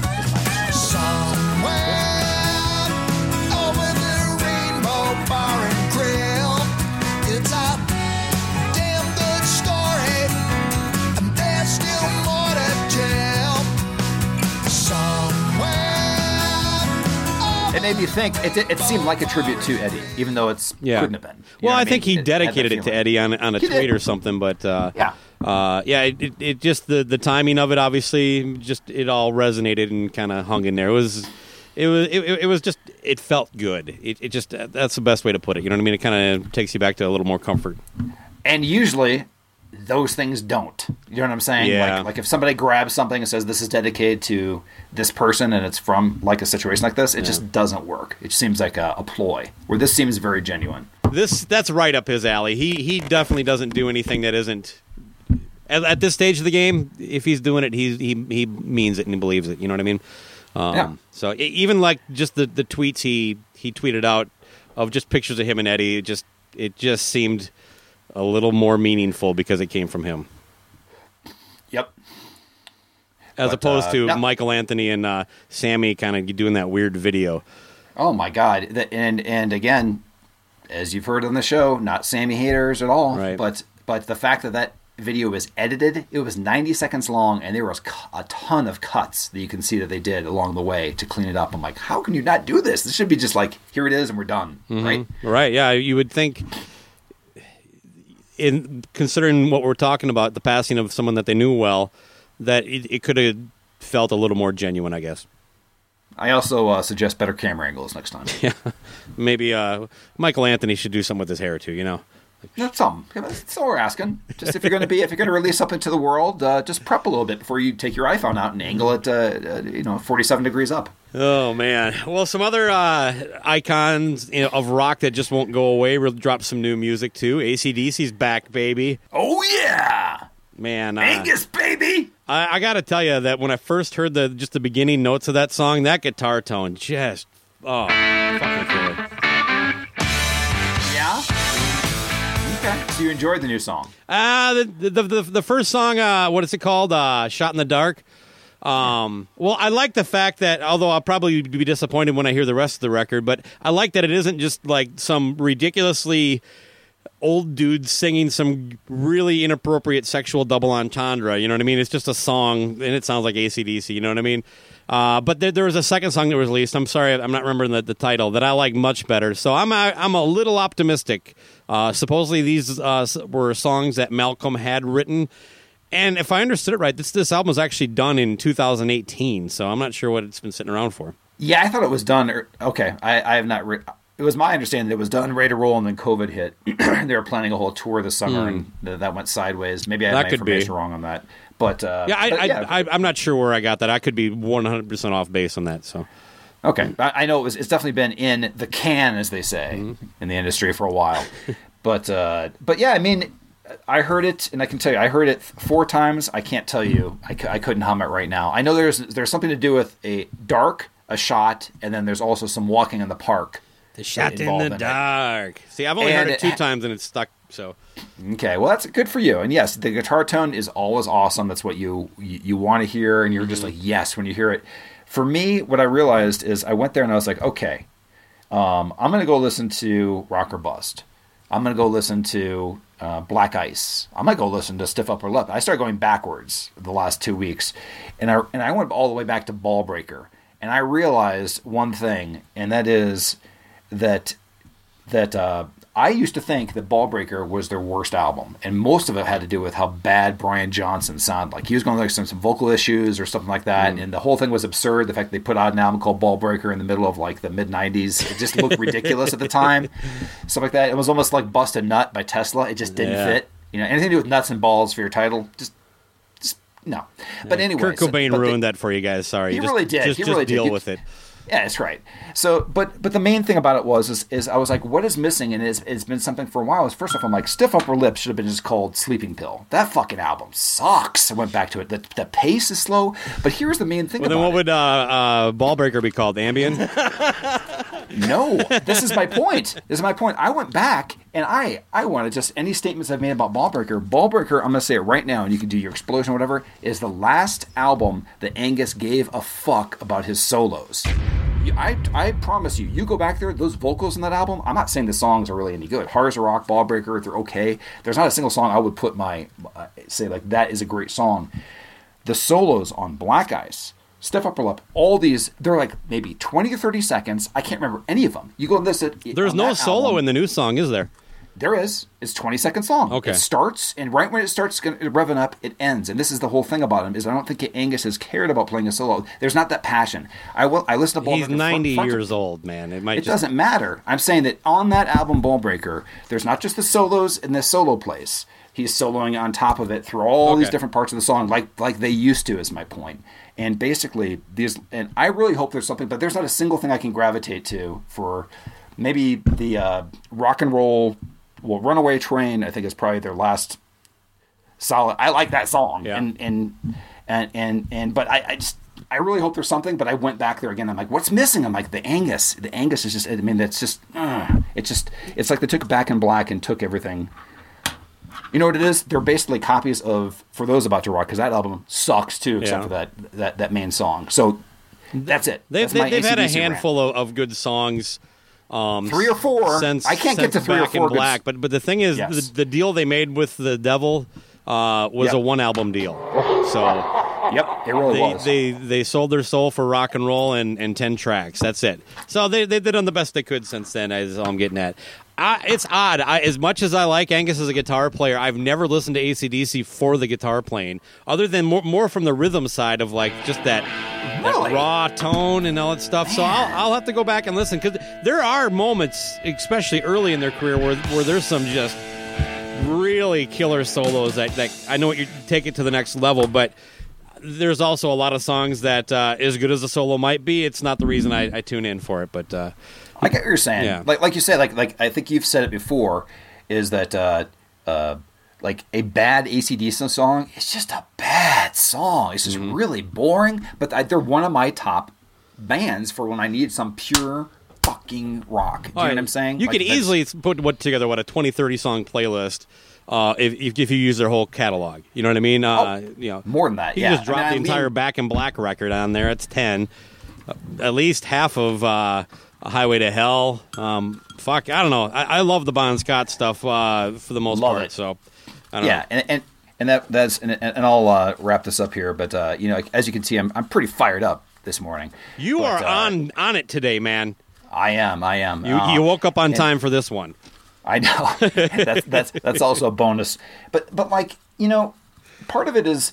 It made me think. It, it seemed like a tribute to Eddie, even though it's yeah. couldn't have been. You well, I, I mean? think he it, dedicated it, it to Eddie on on a he tweet did. or something. But uh, yeah, uh, yeah, it, it, it just the, the timing of it obviously just it all resonated and kind of hung in there. It was it was it, it was just it felt good. It, it just that's the best way to put it. You know what I mean? It kind of takes you back to a little more comfort. And usually. Those things don't. You know what I'm saying? Yeah. Like, like if somebody grabs something and says this is dedicated to this person and it's from like a situation like this, it yeah. just doesn't work. It seems like a, a ploy. Where this seems very genuine. This that's right up his alley. He he definitely doesn't do anything that isn't at, at this stage of the game. If he's doing it, he he he means it and he believes it. You know what I mean? Um, yeah. So it, even like just the, the tweets he he tweeted out of just pictures of him and Eddie, it just it just seemed. A little more meaningful because it came from him. Yep. As but, opposed uh, to no. Michael Anthony and uh, Sammy kind of doing that weird video. Oh my God! And and again, as you've heard on the show, not Sammy haters at all. Right. But but the fact that that video was edited, it was ninety seconds long, and there was a ton of cuts that you can see that they did along the way to clean it up. I'm like, how can you not do this? This should be just like, here it is, and we're done. Mm-hmm. Right. Right. Yeah. You would think. In considering what we're talking about, the passing of someone that they knew well, that it, it could have felt a little more genuine, I guess. I also uh, suggest better camera angles next time. Yeah, maybe uh, Michael Anthony should do something with his hair too. You know, That's something. That's all we're asking. Just if you're going to be, if you're going to release something to the world, uh, just prep a little bit before you take your iPhone out and angle it, uh, uh, you know, forty-seven degrees up. Oh man! Well, some other uh, icons you know, of rock that just won't go away. We'll drop some new music too. A C D C's back, baby. Oh yeah, man! Uh, Angus, baby. I, I got to tell you that when I first heard the just the beginning notes of that song, that guitar tone just oh fucking killer. Yeah. Okay. So you enjoyed the new song? Uh, the the the, the first song. Uh, what is it called? Uh, Shot in the Dark. Um, well, I like the fact that, although I'll probably be disappointed when I hear the rest of the record, but I like that it isn't just like some ridiculously old dude singing some really inappropriate sexual double entendre. You know what I mean? It's just a song, and it sounds like A C D C. You know what I mean? Uh, but there, there was a second song that was released. I'm sorry, I'm not remembering the, the title that I like much better. So I'm a, I'm a little optimistic. Uh, supposedly these uh, were songs that Malcolm had written. And if I understood it right, this this album was actually done in two thousand eighteen, so I'm not sure what it's been sitting around for. Yeah, I thought it was done. Er, okay, I, I have not. Re- it was my understanding that it was done, ready to roll, and then COVID hit. They were planning a whole tour this summer, mm. and th- that went sideways. Maybe I have that my could information be. wrong on that. But uh, yeah, I, but I, yeah, I, I'm not sure where I got that. I could be one hundred percent off base on that. So, Okay, I, I know it was. It's definitely been in the can, as they say, mm-hmm. in the industry for a while. but uh, but yeah, I mean, I heard it, and I can tell you, I heard it four times. I can't tell you, I, c- I couldn't hum it right now. I know there's there's something to do with a dark, a shot, and then there's also some walking in the park. The shot in the in dark. It. See, I've only and heard it two it, times, and it's stuck. So, okay, well, that's good for you. And yes, the guitar tone is always awesome. That's what you you, you want to hear, and you're just like, yes, when you hear it. For me, what I realized is I went there and I was like, okay, um, I'm going to go listen to Rock or Bust. I'm going to go listen to uh, Black Ice. I'm going to go listen to Stiff Upper Lip. I started going backwards the last two weeks, and I and I went all the way back to Ball Breaker, and I realized one thing, and that is that that uh, I used to think that Ball Breaker was their worst album, and most of it had to do with how bad Brian Johnson sounded. Like he was going through some, some vocal issues or something like that, mm. and the whole thing was absurd. The fact that they put out an album called Ball Breaker in the middle of like the mid nineties, it just looked ridiculous at the time. Stuff like that. It was almost like Bust a Nut by Tesla. It just didn't yeah. fit. You know, anything to do with nuts and balls for your title, just, just no. But anyway, Kurt Cobain so, ruined they, that for you guys. Sorry, he just, really did. Just, he just really deal did. with it. Yeah, that's right. So, but but the main thing about it was is, is I was like, what is missing? And it's, it's been something for a while. Is first off, I'm like, Stiff Upper Lip should have been just called Sleeping Pill. That fucking album sucks. I went back to it. The, the pace is slow. But here's the main thing well, about it. Then what would uh, uh, Ball Breaker be called? Ambien? No, this is my point. This is my point. I went back and I I wanted just any statements I've made about Ball Breaker. Ball Breaker, I'm going to say it right now, and you can do your explosion or whatever, is the last album that Angus gave a fuck about his solos. I, I promise you, you go back there, those vocals in that album, I'm not saying the songs are really any good. Hard as a Rock, Ball Breaker, they're okay. There's not a single song I would put my, uh, say like, that is a great song. The solos on Black Ice, Stiff Upper Lip, all these, they're like maybe twenty or thirty seconds. I can't remember any of them. You go and listen. There's no solo album, in the new song, is there? There is. It's a twenty-second song. Okay. It starts, and right when it starts revving up, it ends. And this is the whole thing about him, is I don't think Angus has cared about playing a solo. There's not that passion. I will. I listen to Ball He's Breaker. ninety front, front years old, man. It might It just... doesn't matter. I'm saying that on that album, Ball Breaker, there's not just the solos in the solo place. He's soloing on top of it through all okay. these different parts of the song, like like they used to, is my point. And basically, these, and I really hope there's something, but there's not a single thing I can gravitate to for maybe the uh, rock and roll, well, Runaway Train, I think is probably their last solid. I like that song. Yeah. And, and, and, and, and, but I, I just, I really hope there's something, but I went back there again. I'm like, what's missing? I'm like, the Angus. The Angus is just, I mean, that's just, uh, it's just, it's like they took Back in Black and took everything. You know what it is? They're basically copies of For Those About to Rock, because that album sucks too, except yeah. for that, that that main song. So that's it. They've, that's they've had a A C D C handful of, of good songs. Um, three or four. Since, I can't get to three Back or four. in Black, but but the thing is, yes. the, the deal they made with the Devil uh, was yep. a one album deal. So yep, it really they, was. They they sold their soul for rock and roll and, and ten tracks. That's it. So they they did on the best they could since then. Is all I'm getting at. I, it's odd. I, as much as I like Angus as a guitar player, I've never listened to A C D C for the guitar playing, other than more, more from the rhythm side of like just that, really? that raw tone and all that stuff. Man. So I'll, I'll have to go back and listen, because there are moments, especially early in their career, where where there's some just really killer solos that, that I know you take it to the next level, but there's also a lot of songs that, uh, as good as a solo might be, it's not the reason I, I tune in for it. But uh, I get what you're saying. Yeah. Like like you said, like like I think you've said it before, is that uh, uh, like a bad A C D C song, it's just a bad song. It's just mm-hmm. really boring. But I, they're one of my top bands for when I need some pure fucking rock. Do you know what I'm saying? You like, could easily put what together what a twenty, thirty song playlist. Uh, if, if if you use their whole catalog, you know what I mean. Uh, oh, you know, more than that. You yeah. can just drop I mean, the I entire mean, Back in Black record on there. It's ten, uh, at least half of uh, Highway to Hell. Um, fuck, I don't know. I, I love the Bon Scott stuff uh, for the most love part. It. So, I don't yeah, know. and and and that that's and, and I'll uh, wrap this up here. But uh, you know, as you can see, I'm I'm pretty fired up this morning. You but, are uh, on on it today, man. I am. I am. You uh, you woke up on and, time for this one. I know. that's that's that's also a bonus. But but like, you know, part of it is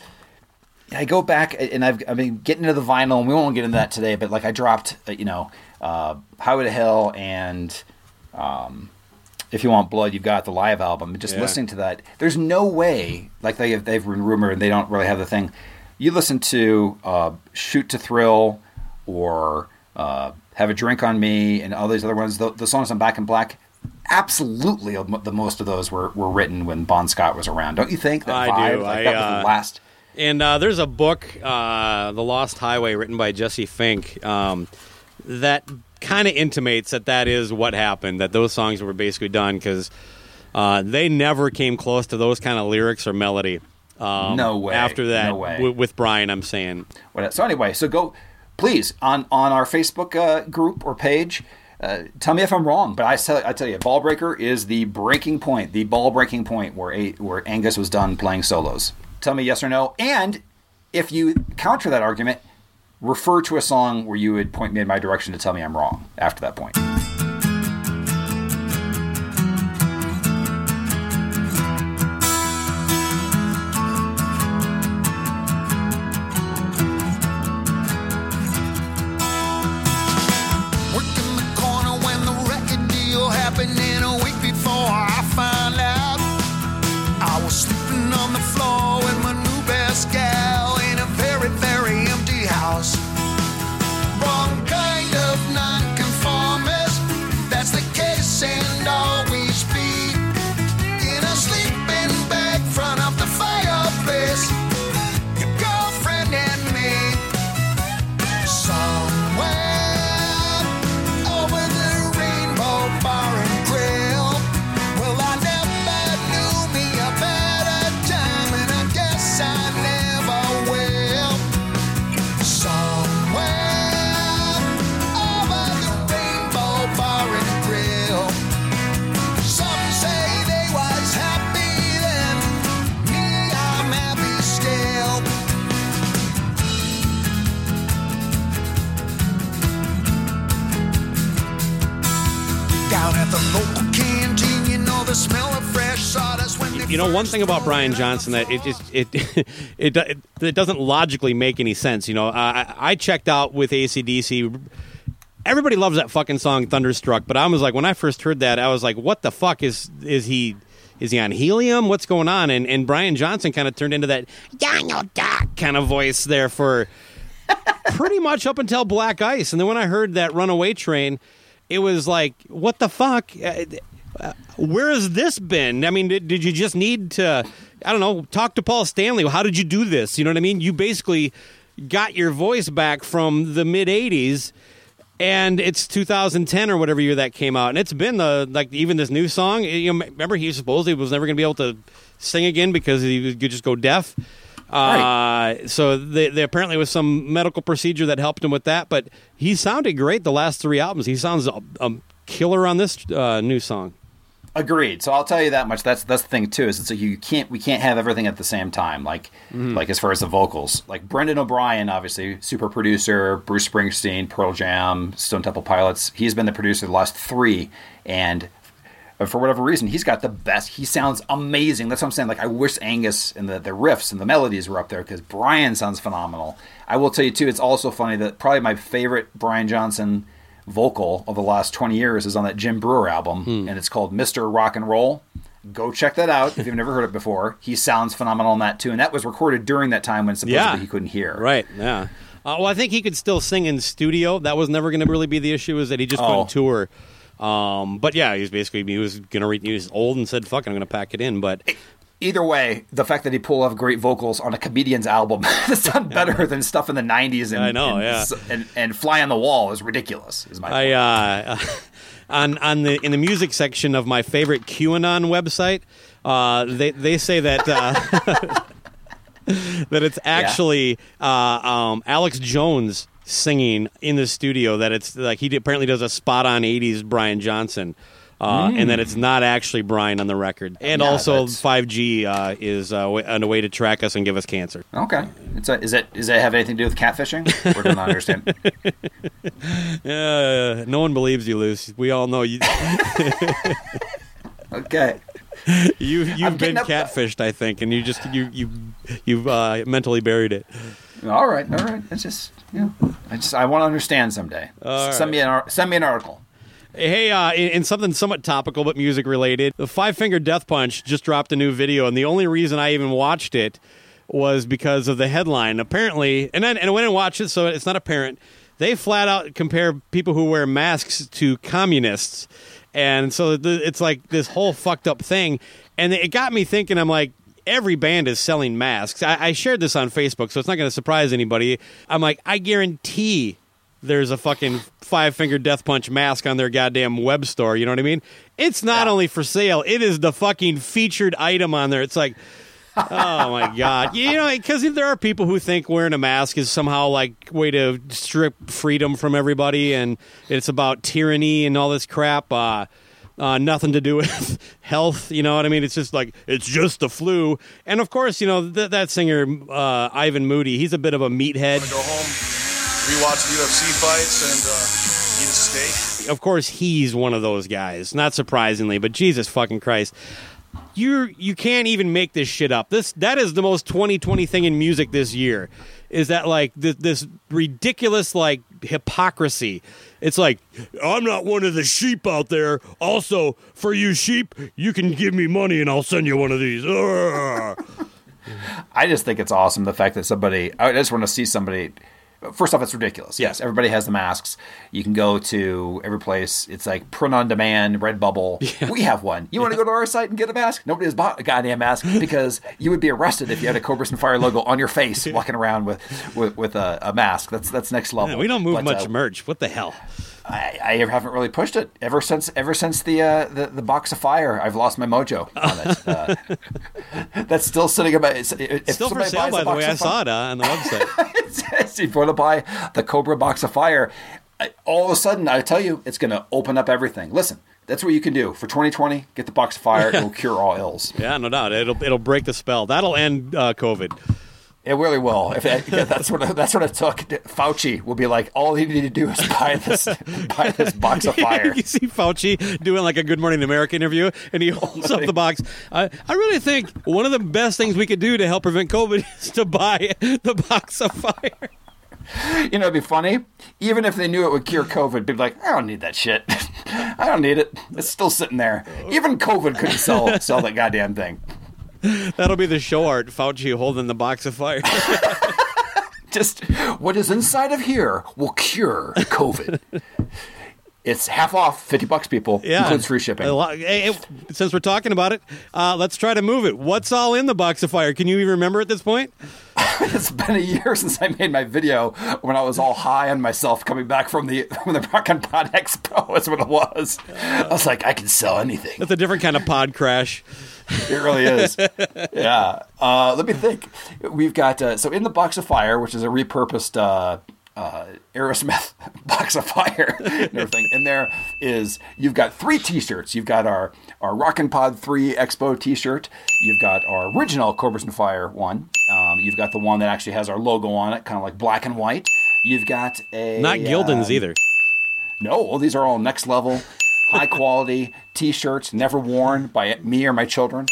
I go back and I've I've been getting into the vinyl, and we won't get into that today, but like I dropped uh, you know, uh, Highway to Hell and um, If You Want Blood, You've Got the live album. Just yeah. listening to that, there's no way, like they have, they've been rumored and they don't really have the thing. You listen to uh, Shoot to Thrill or uh, Have a Drink on Me, and all these other ones. The, the songs on Back in Black, absolutely the most of those were, were written when Bon Scott was around. Don't you think? That I vibe, do. Like, I, that was uh, the last... And uh, there's a book, uh, The Lost Highway, written by Jesse Fink, um, that kind of intimates that that is what happened, that those songs were basically done, because uh, they never came close to those kind of lyrics or melody. Um, no way. After that, no way. W- with Brian, I'm saying. So anyway, so go, please, on, on our Facebook uh, group or page, uh, tell me if I'm wrong. But I tell, I tell you, Ball Breaker is the breaking point, the ball breaking point where, a, where Angus was done playing solos. Tell me yes or no. And if you counter that argument, refer to a song where you would point me in my direction to tell me I'm wrong after that point. Working the corner when the record deal happened, and a week before I found out, I was sleeping on the floor with my new best gal in a very, very empty house. Wrong kind of nonconformist, that's the case and always be. In a sleeping bag front of the fireplace, your girlfriend and me. Somewhere over the Rainbow Bar and Grill. Well, I never knew me a better time, and I guess I never will. Somewhere over the Rainbow Bar and Grill. Some say they was happy then, me, I'm happy still. Down at the local canteen, you know the smell of fresh sawdust when they You know, one first thing about roll Brian out Johnson the that it door. just it it, it it doesn't logically make any sense. You know, I, I checked out with A C D C. Everybody loves that fucking song Thunderstruck, but I was like, when I first heard that, I was like, what the fuck is is he is he on helium? What's going on? And and Brian Johnson kind of turned into that Daniel Doc kind of voice there for pretty much up until Black Ice. And then when I heard that Runaway Train, it was like, what the fuck? Uh, uh, where has this been? I mean, did, did you just need to, I don't know, talk to Paul Stanley? How did you do this? You know what I mean? You basically got your voice back from the mid eighties, and it's two thousand ten or whatever year that came out. And it's been the, like, even this new song, you know, remember he supposedly was never going to be able to sing again because he could just go deaf. Uh, right. So they, they apparently was some medical procedure that helped him with that, but he sounded great the last three albums. He sounds a, a killer on this uh, new song. Agreed. So I'll tell you that much. That's that's the thing too. Is it's like you can't we can't have everything at the same time. Like mm. like as far as the vocals, like Brendan O'Brien, obviously super producer. Bruce Springsteen, Pearl Jam, Stone Temple Pilots. He's been the producer the last three, and for whatever reason, he's got the best. He sounds amazing. That's what I'm saying. Like I wish Angus and the the riffs and the melodies were up there because Brian sounds phenomenal. I will tell you too. It's also funny that probably my favorite Brian Johnson vocal of the last twenty years is on that Jim Brewer album, hmm. and it's called Mister Rock and Roll. Go check that out if you've never heard it before. He sounds phenomenal on that too, and that was recorded during that time when supposedly yeah. he couldn't hear. Right, yeah. Uh, well, I think he could still sing in studio. That was never going to really be the issue, is that he just oh. couldn't tour. Um, but yeah, he was basically, he was going to re- he was old and said, fuck it, I'm going to pack it in, but... Either way, the fact that he pulled off great vocals on a comedian's album that sound better than stuff in the nineties and, I know, and, yeah. and, and Fly on the Wall is ridiculous, is my I, point. uh, on, on the, in the music section of my favorite QAnon website, uh, they, they say that, uh, that it's actually, yeah. uh, um, Alex Jones singing in the studio, that it's like he apparently does a spot on eighties Brian Johnson. Uh, mm. And that it's not actually Brian on the record. And yeah, also that's... five G uh, is uh, on a way to track us and give us cancer. Okay. It's a, is it, does that have anything to do with catfishing? Or do not understand? uh, no one believes you, Luce. We all know you. Okay. You, you've been catfished, I think, and you just, you, you, you've uh, mentally buried it. All right, all right. It's just, you know, I just, I want to understand someday. All send, right. me an, send me an article. Hey, uh, in, in something somewhat topical but music related, the Five Finger Death Punch just dropped a new video, and the only reason I even watched it was because of the headline. Apparently, and I, and I went and watched it, so it's not apparent. they flat out compare people who wear masks to communists. And so the, it's like this whole fucked up thing. And it got me thinking, I'm like, every band is selling masks. I, I shared this on Facebook, so it's not going to surprise anybody. I'm like, I guarantee there's a fucking Five Finger Death Punch mask on their goddamn web store. You know what I mean? It's not yeah. only for sale. It is the fucking featured item on there. It's like, oh, my God. You know, because there are people who think wearing a mask is somehow like way to strip freedom from everybody, and it's about tyranny and all this crap. Uh, uh, nothing to do with health. You know what I mean? It's just like, it's just the flu. And, of course, you know, th- that singer, uh, Ivan Moody, he's a bit of a meathead. I'm gonna go home, rewatch the U F C fights, and uh, eat a steak. Of course, he's one of those guys, not surprisingly, but Jesus fucking Christ. You you can't even make this shit up. This that is the most twenty twenty thing in music this year. Is that like this, this ridiculous like hypocrisy? It's like, I'm not one of the sheep out there. Also, for you sheep, you can give me money and I'll send you one of these. I just think it's awesome the fact that somebody. I just want to see somebody. First off, it's ridiculous. Yes, everybody has the masks. You can go to every place. It's like print on demand, Redbubble. Yeah. We have one. You want to go to our site and get a mask? Nobody has bought a goddamn mask because you would be arrested if you had a Cobras and Fire logo on your face walking around with with, with a, a mask. That's that's next level. Yeah, we don't move but, much uh, merch. What the hell? I, I haven't really pushed it ever since ever since the uh, the, the box of fire. I've lost my mojo on it. Uh, that's still sitting about. It's if still for sale, by the way. I saw it uh, on the website. If you want to buy the Cobra box of fire, all of a sudden, I tell you, it's going to open up everything. Listen, that's what you can do for twenty twenty. Get the box of fire; it will cure all ills. Yeah, no doubt. It'll it'll break the spell. That'll end uh, COVID. It really will. If it, yeah, that's what that's what it took. Fauci will be like, all he needed to do is buy this buy this box of fire. You see Fauci doing like a Good Morning America interview, and he holds up the box. I, I really think one of the best things we could do to help prevent COVID is to buy the box of fire. You know, it'd be funny. Even if they knew it would cure COVID, they'd be like, I don't need that shit. I don't need it. It's still sitting there. Even COVID couldn't sell sell that goddamn thing. That'll be the show art, Fauci holding the box of fire. Just what is inside of here will cure COVID. It's half off, fifty bucks, people. Yeah. Includes free shipping. Lot, hey, since we're talking about it, uh, let's try to move it. What's all in the box of fire? Can you even remember at this point? It's been a year since I made my video when I was all high on myself coming back from the from the Rock and Pod Expo. That's what it was. I was like, I can sell anything. That's a different kind of pod crash. It really is. Yeah. Uh, let me think. We've got, uh, so in the box of fire, which is a repurposed uh, uh, Aerosmith box of fire and everything, in there is, you've got three t-shirts. You've got our, our Rockin' Pod three Expo t-shirt. You've got our original Cobras and Fire one. Um, you've got the one that actually has our logo on it, kind of like black and white. You've got a... Not Gildan's um, either. No, well, these are all next level. High quality t-shirts, never worn by me or my children.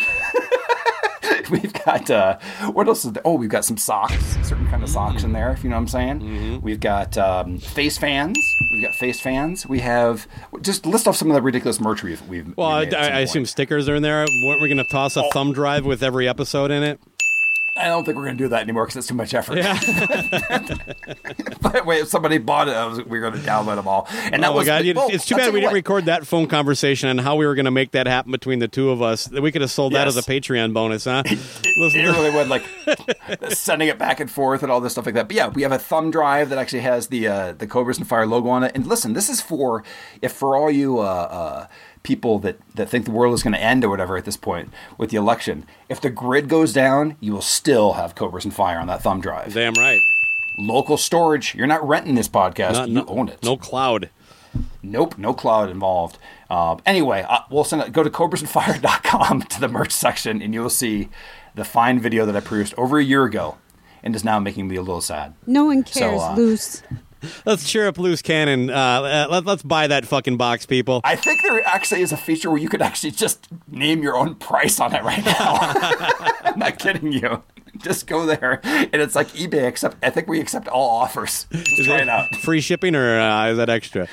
We've got, uh, what else is there? Oh, we've got some socks, certain kind of socks in there, if you know what I'm saying. Mm-hmm. We've got um, face fans. We've got face fans. We have, just list off some of the ridiculous merch we've, we've Well, we've I, I assume stickers are in there. Weren't we going to toss a oh. thumb drive with every episode in it? I don't think we're going to do that anymore because it's too much effort. Yeah. But wait, if somebody bought it, I was, we were going to download them all. And that oh was God, the, well, it's too bad we didn't what. record that phone conversation and how we were going to make that happen between the two of us. We could have sold yes. that as a Patreon bonus, huh? It, it really would, like sending it back and forth and all this stuff like that. But yeah, we have a thumb drive that actually has the uh, the Cobras and Fire logo on it. And listen, this is for if for all you. Uh, uh, people that, that think the world is going to end or whatever at this point with the election. If the grid goes down, you will still have Cobras and Fire on that thumb drive. Damn right. Local storage. You're not renting this podcast. Not, you no, own it. No cloud. Nope. No cloud involved. Um, anyway, uh, we'll send it, go to cobras and fire dot com to the merch section and you will see the fine video that I produced over a year ago and is now making me a little sad. No one cares, so, uh, Loose. Let's cheer up Loose Cannon. Uh, let, let's buy that fucking box, people. I think there actually is a feature where you could actually just name your own price on it right now. I'm not kidding you. Just go there, and it's like eBay, except I think we accept all offers. Just is try it, it out. Free shipping, or uh, is that extra?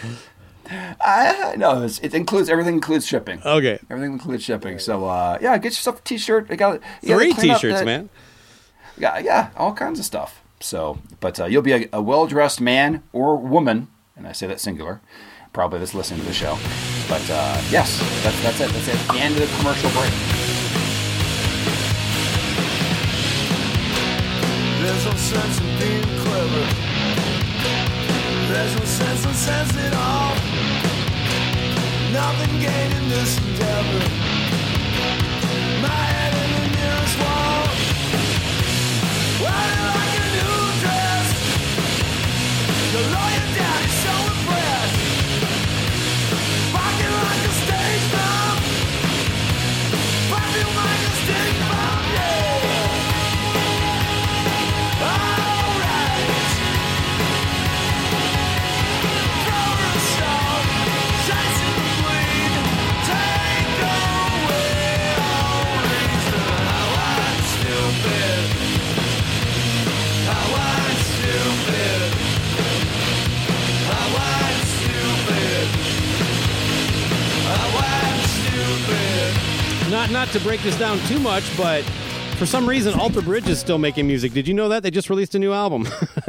I no, it's, it includes everything. Includes shipping. Okay, everything includes shipping. So uh, yeah, get yourself a T-shirt. I got three T-shirts, the, man. Yeah, yeah, all kinds of stuff. So, but uh, you'll be a, a well-dressed man or woman, and I say that singular, probably that's listening to the show. But uh, yes, that's, that's it. That's it. The end of the commercial break. There's no sense in being clever. There's no sense in sense at all. Nothing gained in this endeavor. My head in the nearest wall. Wearing like a new dress. The lawyer down is so impressed. Rocking like a stage bomb. Perfume like a stink bomb, yeah. Alright. Throw her a song. Chasing the bleed. Take away all reason. How I'm stupid. How I'm stupid. How I'm stupid. How I'm stupid. Not not to break this down too much, but for some reason, Alter Bridge is still making music. Did you know that? They just released a new album.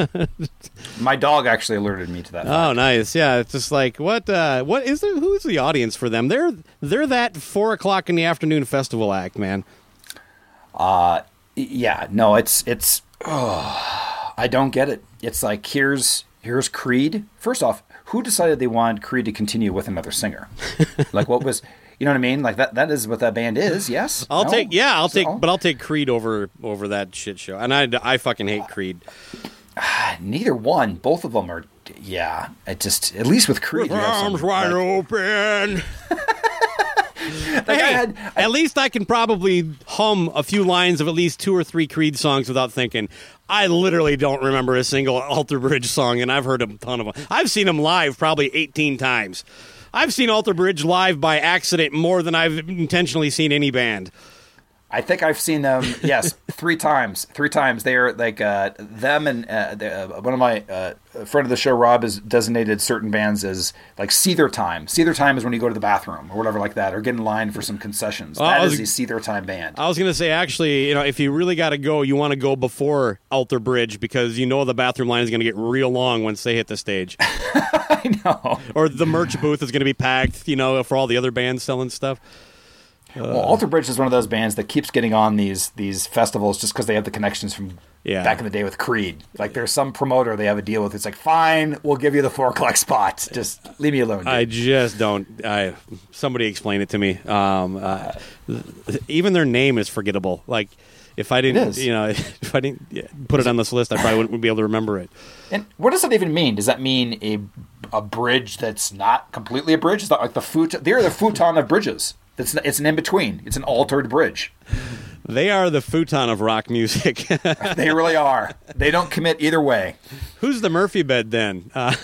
My dog actually alerted me to that. Oh, nice. Yeah, it's just like, what uh, What is the, who's the audience for them? They're they're that four o'clock in the afternoon festival act, man. Uh, yeah, no, it's, it's, oh, I don't get it. It's like, here's, here's Creed. First off, who decided they wanted Creed to continue with another singer? Like, what was, you know what I mean? Like, that, that is what that band is, yes? I'll No? take, yeah, I'll So- take, but I'll take Creed over over that shit show. And I, I fucking hate Creed. Neither one. Both of them are, yeah. It just, at least with Creed. you have some, Arms wide like- open. Like, I Hey, had- at least I can probably hum a few lines of at least two or three Creed songs without thinking. I literally don't remember a single Alter Bridge song, and I've heard a ton of them. I've seen them live probably eighteen times. I've seen Alter Bridge live by accident more than I've intentionally seen any band. I think I've seen them, yes, three times. Three times. They're like uh, them and uh, the, uh, one of my uh, a friend of the show, Rob, has designated certain bands as like Seether time. Seether time is when you go to the bathroom or whatever like that, or get in line for some concessions. Oh, that I was- is the Seether time band. I was going to say, actually, you know, if you really got to go, you want to go before Alter Bridge because you know the bathroom line is going to get real long once they hit the stage. I know. Or the merch booth is going to be packed, you know, for all the other bands selling stuff. Well, Alter Bridge is one of those bands that keeps getting on these these festivals just because they have the connections from Yeah. back in the day with Creed. Like, there's some promoter they have a deal with. It's like, fine, we'll give you the four o'clock spot. Just leave me alone, dude. I just don't. I somebody explain it to me. Um, uh, even their name is forgettable. Like if I didn't, is. you know, if I didn't yeah, put it on this list, I probably wouldn't be able to remember it. And what does that even mean? Does that mean a a bridge that's not completely a bridge? It's not like the futon. They're the futon of bridges. It's it's an in between. It's an altered bridge. They are the futon of rock music. They really are. They don't commit either way. Who's the Murphy bed then? Uh,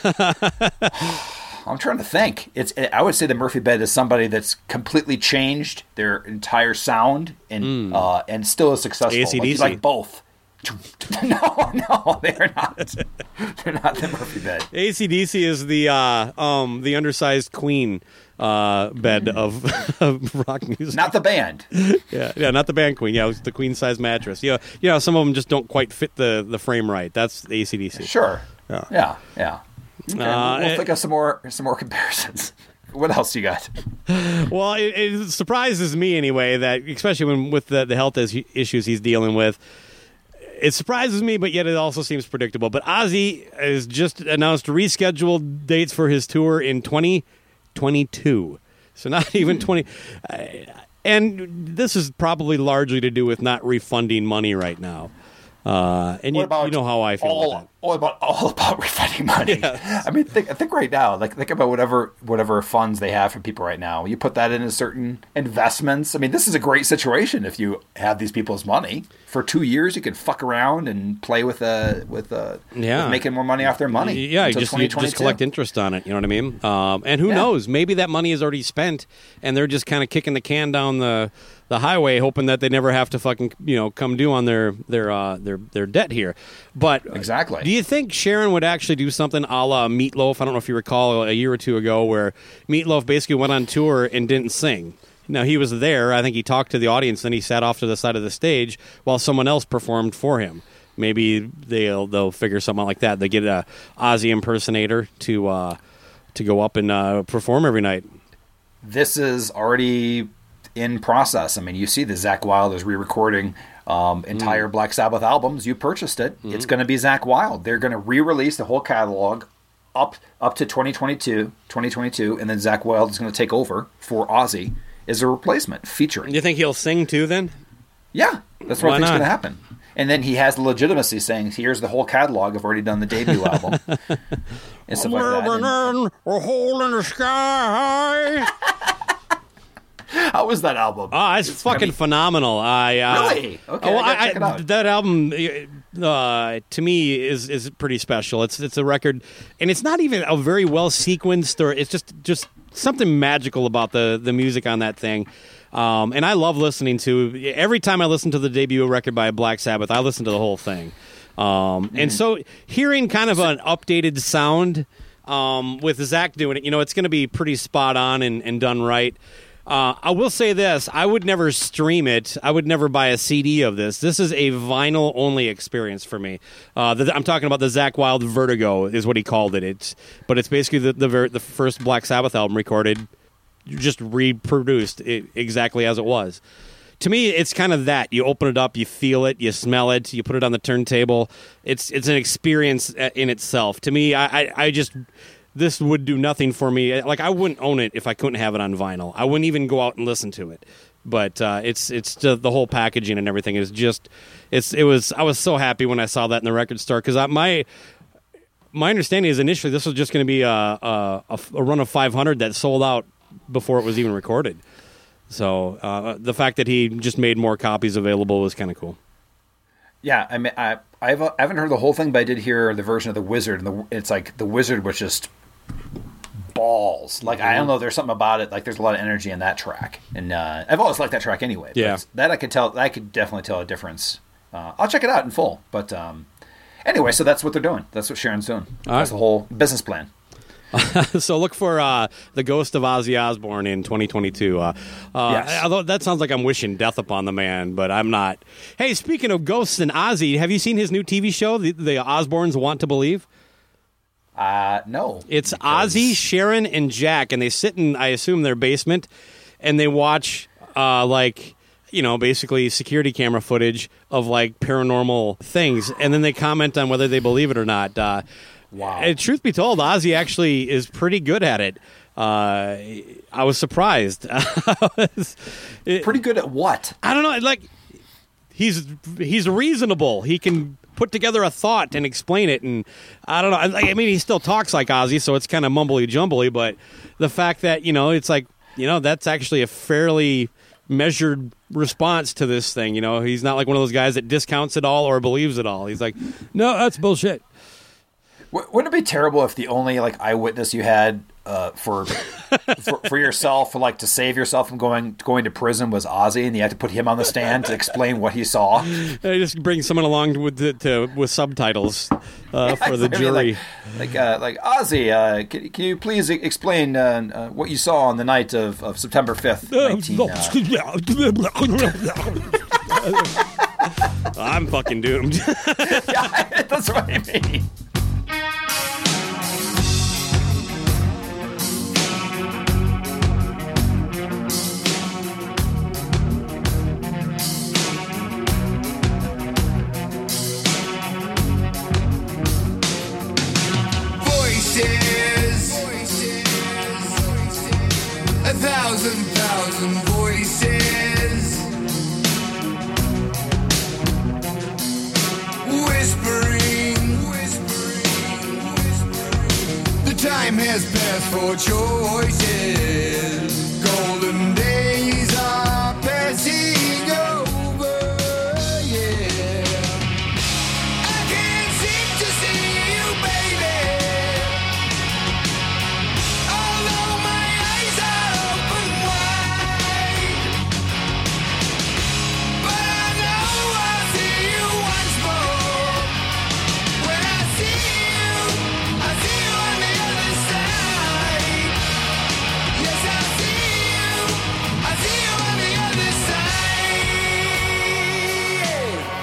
I'm trying to think. It's. I would say the Murphy bed is somebody that's completely changed their entire sound and uh, and still is successful. A C D C. Like, like both. No, no, they're not. They're not the Murphy bed. A C D C is the uh, um, the undersized Queen uh, bed of, of rock music. Not the band. Yeah, yeah, not the band Queen. Yeah, it was the queen size mattress. Yeah, yeah. Some of them just don't quite fit the, the frame right. That's A C D C. Sure. Yeah. Yeah. Yeah. Okay, Uh, we'll it- think of some more some more comparisons. What else you got? Well, it, it surprises me anyway that, especially when with the, the health is, issues he's dealing with, it surprises me, but yet it also seems predictable. But Ozzy has just announced rescheduled dates for his tour in twenty twenty-two. So not even twenty. Uh, and this is probably largely to do with not refunding money right now. Uh, and you, you know how I feel all, about that. all about all about refunding money. I mean, think think right now, like think about whatever whatever funds they have for people right now. You put that into certain investments. I mean, this is a great situation if you have these people's money for two years. You can fuck around and play with uh with uh Yeah. with making more money off their money. Yeah, you until just, you just twenty twenty-two. collect interest on it. You know what I mean? Um, and who Yeah. knows? Maybe that money is already spent, and they're just kind of kicking the can down the the highway, hoping that they never have to fucking you know come due on their their uh, their their debt here. But Exactly. do you think Sharon would actually do something a la Meatloaf? I don't know if you recall a year or two ago where Meatloaf basically went on tour and didn't sing. Now, he was there. I think he talked to the audience, then he sat off to the side of the stage while someone else performed for him. maybe they'll they'll figure something out like that. They get a Ozzy impersonator to uh, to go up and uh, perform every night. This is already in process. I mean, you see the Zakk Wylde is re-recording um, entire mm. Black Sabbath albums. You purchased it. Mm-hmm. It's going to be Zakk Wylde. They're going to re-release the whole catalog up up to twenty twenty-two, twenty twenty-two, and then Zakk Wylde is going to take over for Ozzy as a replacement featuring. You think he'll sing too then? Yeah, that's what Why I think's not? going to happen. And then he has the legitimacy saying, here's the whole catalog. I've already done the debut album. And stuff like that. And, a hole in the sky. how was that album? Oh, it's, it's fucking phenomenal. I uh, Really? Okay, oh, I gotta I, check it out. That album, uh, to me, is is pretty special. It's it's a record, and it's not even a very well sequenced, or it's just just something magical about the the music on that thing. Um, and I love listening to every time I listen to the debut record by Black Sabbath, I listen to the whole thing. Um, and so hearing kind of an updated sound um, with Zakk doing it, you know, it's going to be pretty spot on and, and done right. Uh, I will say this, I would never stream it. I would never buy a C D of this. This is a vinyl-only experience for me. Uh, the, I'm talking about the Zakk Wylde Vertigo is what he called it. It's, but it's basically the, the, ver- the first Black Sabbath album recorded, just reproduced it exactly as it was. To me, it's kind of that. You open it up, you feel it, you smell it, you put it on the turntable. It's it's an experience in itself. To me, I, I, I just... This would do nothing for me. Like, I wouldn't own it if I couldn't have it on vinyl. I wouldn't even go out and listen to it. But uh, it's it's just, the whole packaging and everything is just it's it was. I was so happy when I saw that in the record store because my my understanding is initially this was just going to be a, a a run of five hundred that sold out before it was even recorded. So uh, the fact that he just made more copies available was kind of cool. Yeah, I mean, I I've, I haven't heard the whole thing, but I did hear the version of the Wizard, and the, it's like the Wizard was just balls. Like, I don't know, there's something about it. Like, there's a lot of energy in that track, and uh, I've always liked that track anyway. Yeah, but that I could tell. I could definitely tell a difference. Uh, I'll check it out in full. But um, anyway, so that's what they're doing. That's what Sharon's doing. All that's right. the whole business plan. So look for uh, the Ghost of Ozzy Osbourne in twenty twenty-two. Uh, uh, Yes. Although that sounds like I'm wishing death upon the man, but I'm not. Hey, speaking of ghosts and Ozzy, have you seen his new T V show, The, the Osbournes Want to Believe? Uh, no. It's because- Ozzy, Sharon, and Jack, and they sit in, I assume, their basement, and they watch, uh, like, you know, basically security camera footage of, like, paranormal things, and then they comment on whether they believe it or not. Uh, Wow. And truth be told, Ozzy actually is pretty good at it. Uh, I was surprised. It- Pretty good at what? I don't know. Like, he's he's reasonable. He can put together a thought and explain it. And I don't know. I, I mean, he still talks like Ozzy, so it's kind of mumbly jumbly. But the fact that, you know, it's like, you know, that's actually a fairly measured response to this thing. You know, he's not like one of those guys that discounts it all or believes it all. He's like, no, that's bullshit. Wouldn't it be terrible if the only like eyewitness you had uh, for, for for yourself, for like to save yourself from going going to prison was Ozzy, and you had to put him on the stand to explain what he saw? I just bring someone along with the, to, with subtitles uh, for the I mean, jury. like like, uh, like Ozzy, uh, can, can you please explain uh, uh, what you saw on the night of, of September fifth, nineteen? Uh... I'm fucking doomed. Yeah, that's what I mean. Voices, a thousand, thousand voices, whispering, whispering, whispering. The time has passed for choices. Golden days are passing over. Yeah, I can't seem to see you, baby. Although my eyes are open wide, but I know I'll see you once more. When I see you, I see you on the other side. Yes, I see you, I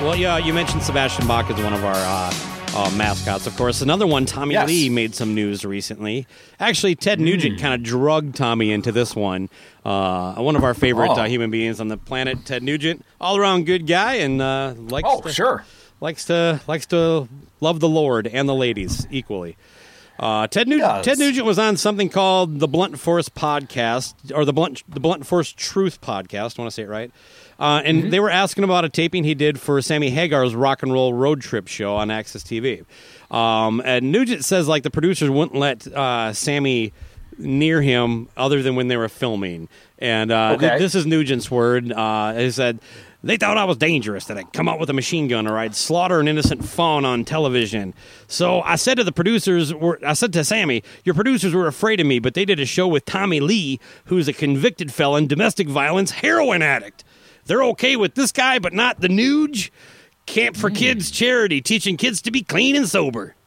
Well, yeah, you mentioned Sebastian Bach as one of our uh, uh, mascots, of course. Another one, Tommy Yes. Lee, made some news recently. Actually, Ted Nugent Mm. kind of drugged Tommy into this one. Uh, one of our favorite Oh. uh, human beings on the planet, Ted Nugent, all-around good guy, and uh, likes Oh, to, sure. likes to likes to love the Lord and the ladies equally. Uh, Ted, Nu- does. Ted Nugent was on something called the Blunt Force Podcast, or the Blunt the Blunt Force Truth Podcast. I want to say it right. Uh, and Mm-hmm. they were asking about a taping he did for Sammy Hagar's Rock and Roll Road Trip show on Access T V. Um, and Nugent says like the producers wouldn't let uh, Sammy near him other than when they were filming. And uh, th- Okay. this is Nugent's word. Uh, he said, they thought I was dangerous, that I'd come out with a machine gun or I'd slaughter an innocent fawn on television. So I said to the producers, or I said to Sammy, your producers were afraid of me, but they did a show with Tommy Lee, who's a convicted felon, domestic violence, heroin addict. They're okay with this guy, but not the Nuge. Camp for Kids charity, teaching kids to be clean and sober.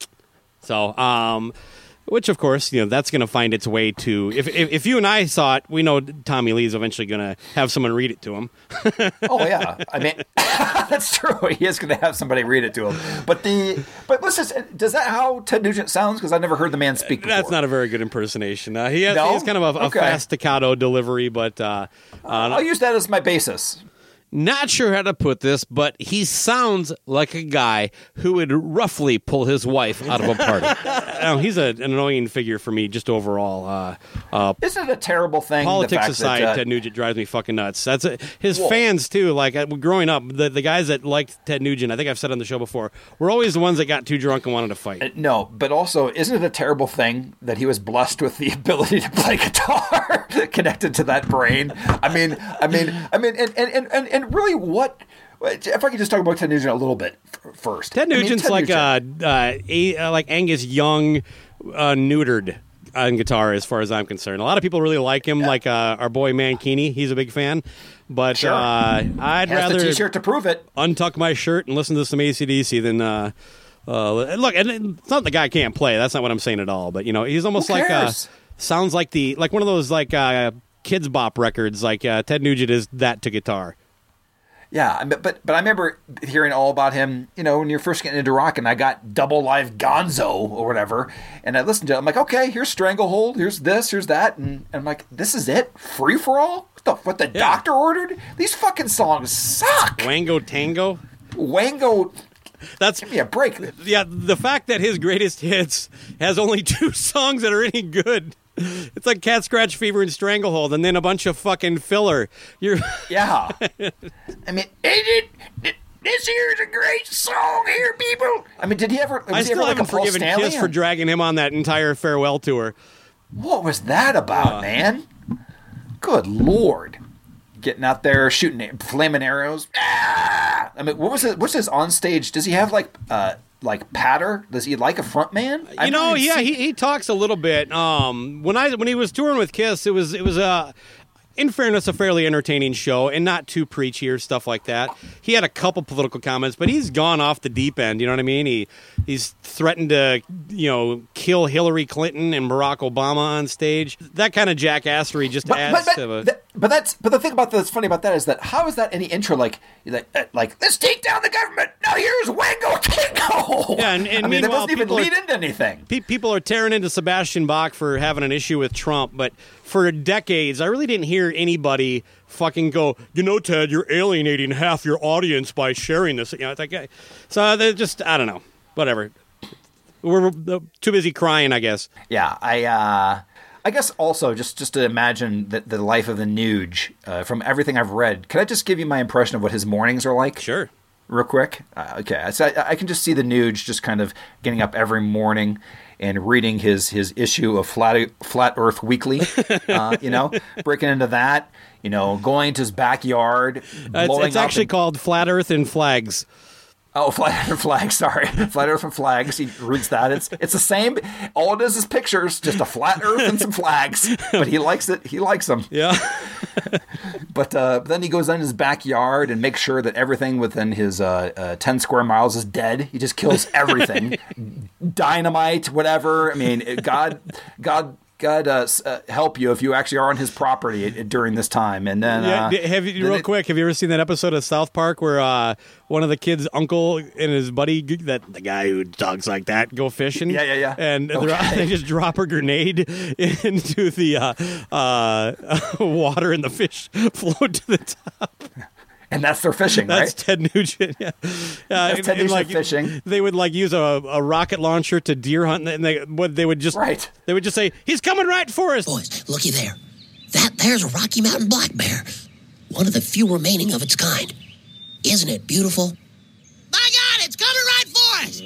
So, um... which, of course, you know, that's going to find its way to... If, if if you and I saw it, we know Tommy Lee's eventually going to have someone read it to him. Oh yeah, I mean that's true. He is going to have somebody read it to him. But the but let's just does that how Ted Nugent sounds? Because I've never heard the man speak before. That's not a very good impersonation. Uh, he, has, No? he has kind of a, a Okay. fast staccato delivery, but... Uh, uh, I'll use that as my basis. Not sure how to put this, but he sounds like a guy who would roughly pull his wife out of a party. Now, he's a, an annoying figure for me just overall. Uh, uh, Isn't it a terrible thing? the Politics fact aside, that, uh, Ted Nugent drives me fucking nuts. That's a, his Whoa. fans too. Like uh, growing up, the the guys that liked Ted Nugent, I think I've said on the show before, were always the ones that got too drunk and wanted to fight. No, but also, isn't it a terrible thing that he was blessed with the ability to play guitar connected to that brain? I mean, I mean, I mean, and and and, and really, what? If I could just talk about Ted Nugent a little bit f- first. Ted I mean, Nugent's Ted like Nugent- uh, uh, a, uh, like Angus Young, uh, neutered on guitar, as far as I'm concerned. A lot of people really like him, like uh, our boy Mankini. He's a big fan, but Sure. uh, I'd Has rather the T-shirt to prove it. untuck my shirt and listen to some A C D C than. Uh, uh, look, and it's not the guy can't play. That's not what I'm saying at all. But you know, he's almost Who like uh, cares? sounds like the like one of those like uh, kids bop records. Like uh, Ted Nugent is that to guitar. Yeah, I mean, but but I remember hearing all about him, you know, when you're first getting into rock, and I got Double Live Gonzo or whatever, and I listened to it. I'm like, okay, here's Stranglehold, here's this, here's that, and, and I'm like, this is it? Free for all? What the, what the doctor ordered? These fucking songs suck. Wango Tango. Wango. That's give me a break. Yeah, the fact that his greatest hits has only two songs that are any good. It's like Cat Scratch Fever and Stranglehold, and then a bunch of fucking filler. You're yeah. I mean, it, it, this here's a great song here, people. I mean, did he ever? Was I he still ever like haven't a Paul forgiven Stanley? Kiss for dragging him on that entire farewell tour. What was that about, Uh, man? Good Lord. Getting out there, shooting flaming arrows. Ah! I mean, what was it? What's his on stage? Does he have like, uh, like patter? Does he like a front man? You know, yeah, he, he talks a little bit. Um, when I when he was touring with Kiss, it was it was a, in fairness, a fairly entertaining show and not too preachy or stuff like that. He had a couple political comments, but he's gone off the deep end. You know what I mean? He he's threatened to you know kill Hillary Clinton and Barack Obama on stage. That kind of jackassery just But, adds but, to but, a. th- but that's but the thing about that's funny about that is that how is that any intro like like, uh, like let's take down the government now here's Wango Tango. Yeah, and, and I mean, that meanwhile, doesn't even people lead are- into anything. Pe- People are tearing into Sebastian Bach for having an issue with Trump, but for decades, I really didn't hear anybody fucking go, you know, Ted, you're alienating half your audience by sharing this. You know, it's like, uh, so they're just, I don't know, whatever. We're uh, too busy crying, I guess. Yeah, I uh, I guess also just, just to imagine the, the life of the Nuge, uh, from everything I've read, can I just give you my impression of what his mornings are like? Sure. Real quick? Uh, okay, so I, I can just see the Nuge just kind of getting up every morning and reading his, his issue of Flat, Flat Earth Weekly, uh, you know, breaking into that, you know, going to his backyard, Uh, it's blowing it's up actually and- called Flat Earth and Flags. Oh, Flat Earth and Flags, sorry. Flat Earth and Flags. He reads that. It's it's the same. All it is is pictures, just a flat earth and some flags. But he likes it. He likes them. Yeah. But uh, then he goes in his backyard and makes sure that everything within his uh, uh, ten square miles is dead. He just kills everything. Dynamite, whatever. I mean, it- God, God God uh, uh, help you if you actually are on his property during this time. And then, yeah, uh, have you, real it, quick, have you ever seen that episode of South Park where uh, one of the kids' uncle and his buddy, that the guy who talks like that, go fishing? Yeah, yeah, yeah. And okay. they just drop a grenade into the uh, uh, water, and the fish float to the top. And that's their fishing, that's right? That's Ted Nugent. Yeah, uh, that's and, Ted Nugent like, fishing. They would like use a, a rocket launcher to deer hunt, and they would they would just right. They would just say, "He's coming right for us." Boys, looky there. That there's a Rocky Mountain black bear, one of the few remaining of its kind. Isn't it beautiful? My God, it's coming right for us!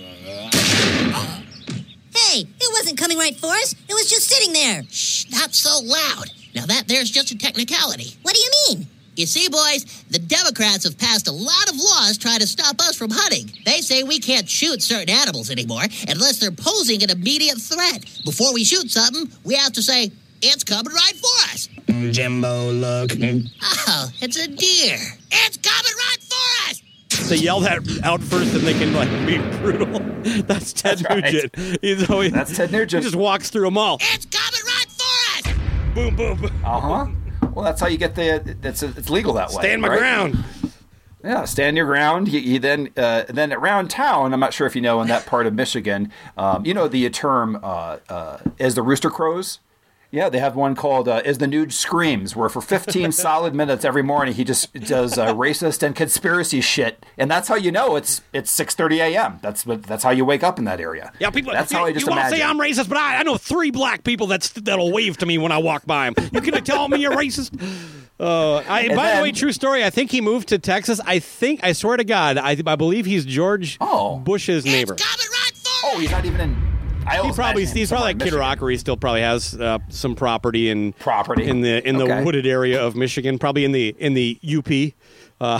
Hey, it wasn't coming right for us. It was just sitting there. Shh, not so loud. Now that there's just a technicality. What do you mean? You see, boys, the Democrats have passed a lot of laws trying to stop us from hunting. They say we can't shoot certain animals anymore unless they're posing an immediate threat. Before we shoot something, we have to say, it's coming right for us. Jimbo, look. Oh, it's a deer. It's coming right for us. They yell that out first, and they can like be brutal. That's Ted That's right. Nugent. He's always, That's Ted Nugent. He just walks through them all. It's coming right for us. Boom, boom, boom. Uh huh. Well, that's how you get the. It's it's legal that way. Stand my right? ground. Yeah, stand your ground. You, you then uh, then around town. I'm not sure if you know in that part of Michigan. Um, you know the term uh, uh, as the rooster crows. Yeah, they have one called uh, As the Nude Screams, where for fifteen solid minutes every morning he just does uh, racist and conspiracy shit, and that's how you know it's it's six thirty a.m. That's what that's how you wake up in that area. Yeah, people. That's you, how I just you want to imagine. say I'm racist, but I, I know three black people that's that'll wave to me when I walk by them. You gonna tell me you're racist? Uh, I, by then, the way, true story. I think he moved to Texas. I think I swear to God, I I believe he's George oh. Bush's neighbor. Oh, he's not even in. I he probably he's probably like Kid Rock, where he still probably has uh, some property in property in the in the okay. wooded area of Michigan, probably in the in the U P. Uh,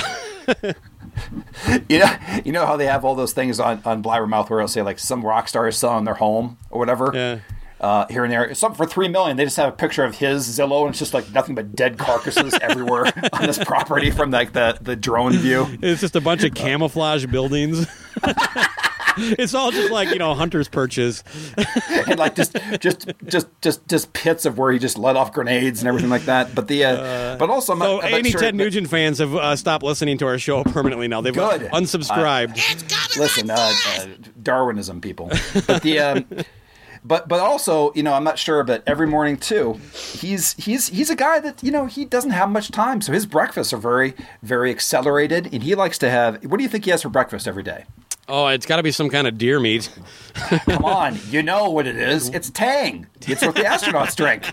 you know, you know how they have all those things on on Blabbermouth where it'll say like some rock star is selling their home or whatever. Yeah. Uh, here and there, something for three million. They just have a picture of his Zillow, and it's just like nothing but dead carcasses everywhere on this property from like the the drone view. It's just a bunch of camouflage buildings. It's all just like, you know, hunter's perches. And like just, just, just, just, just pits of where he just let off grenades and everything like that. But the, uh, uh, but also, I'm so not, I'm any not sure Ted that, Nugent fans have uh, stopped listening to our show permanently now. They've good. unsubscribed. Uh, listen, uh, uh, Darwinism, people. But the, um, but but also, you know, I'm not sure, but every morning too, he's he's he's a guy that, you know, he doesn't have much time, so his breakfasts are very very accelerated, and he likes to have. What do you think he has for breakfast every day? Oh, it's got to be some kind of deer meat. Come on, you know what it is. It's Tang. It's what the astronauts drink.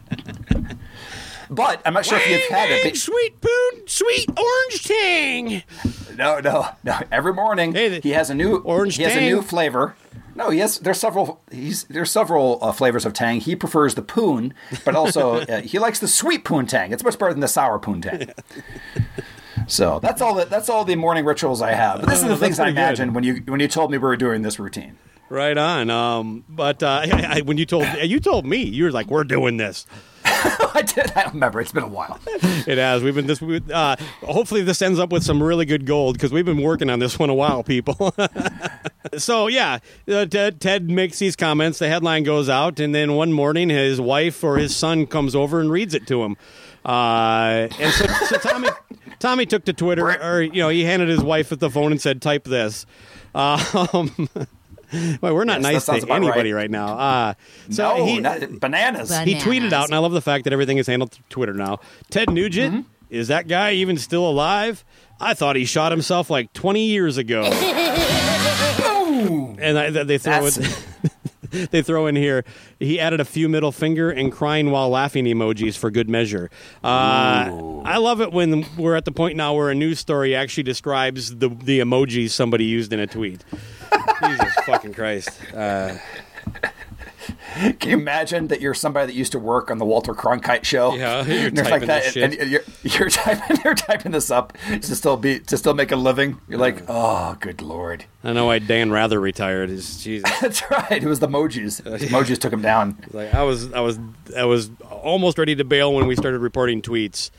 But I'm not sure Wang, if you've had it. Big sweet poon, sweet orange tang. No, no, no. Every morning hey, the, he has a new orange. He has tang. a new flavor. No, yes, there's several. He's there's several uh, flavors of Tang. He prefers the poon, but also uh, he likes the sweet poon Tang. It's much better than the sour poon Tang. So that's all. The, that's all the morning rituals I have. But this is the things I imagined good. when you when you told me we were doing this routine. Right on. Um, but uh, I, I, when you told you told me, you were like, "We're doing this." I did. I don't remember. It's been a while. It has. We've been this. Uh, hopefully, this ends up with some really good gold because we've been working on this one a while, people. So yeah, uh, Ted, Ted makes these comments. The headline goes out, and then one morning, his wife or his son comes over and reads it to him. Uh, and so, so Tommy, Tommy took to Twitter, or you know, he handed his wife at the phone and said, "Type this." Um, well, we're not yes, nice to anybody right. right now. Uh, so no, he, not, bananas. He tweeted out, and I love the fact that everything is handled through Twitter now. Ted Nugent, mm-hmm. is that guy even still alive? I thought he shot himself like twenty years ago. And I, they throw it. They throw in here, he added a few middle finger and crying while laughing emojis for good measure. Uh, I love it when we're at the point now where a news story actually describes the the emojis somebody used in a tweet. Jesus fucking Christ. Uh, Can you imagine that you're somebody that used to work on the Walter Cronkite show? Yeah, you're and typing like that, this shit. And you're, you're typing, you're typing this up to still be to still make a living. You're like, oh, good lord. I know why Dan Rather retired. Is Jesus. That's right. It was the emojis. The emojis took him down. Like I was, I was, I was almost ready to bail when we started reporting tweets.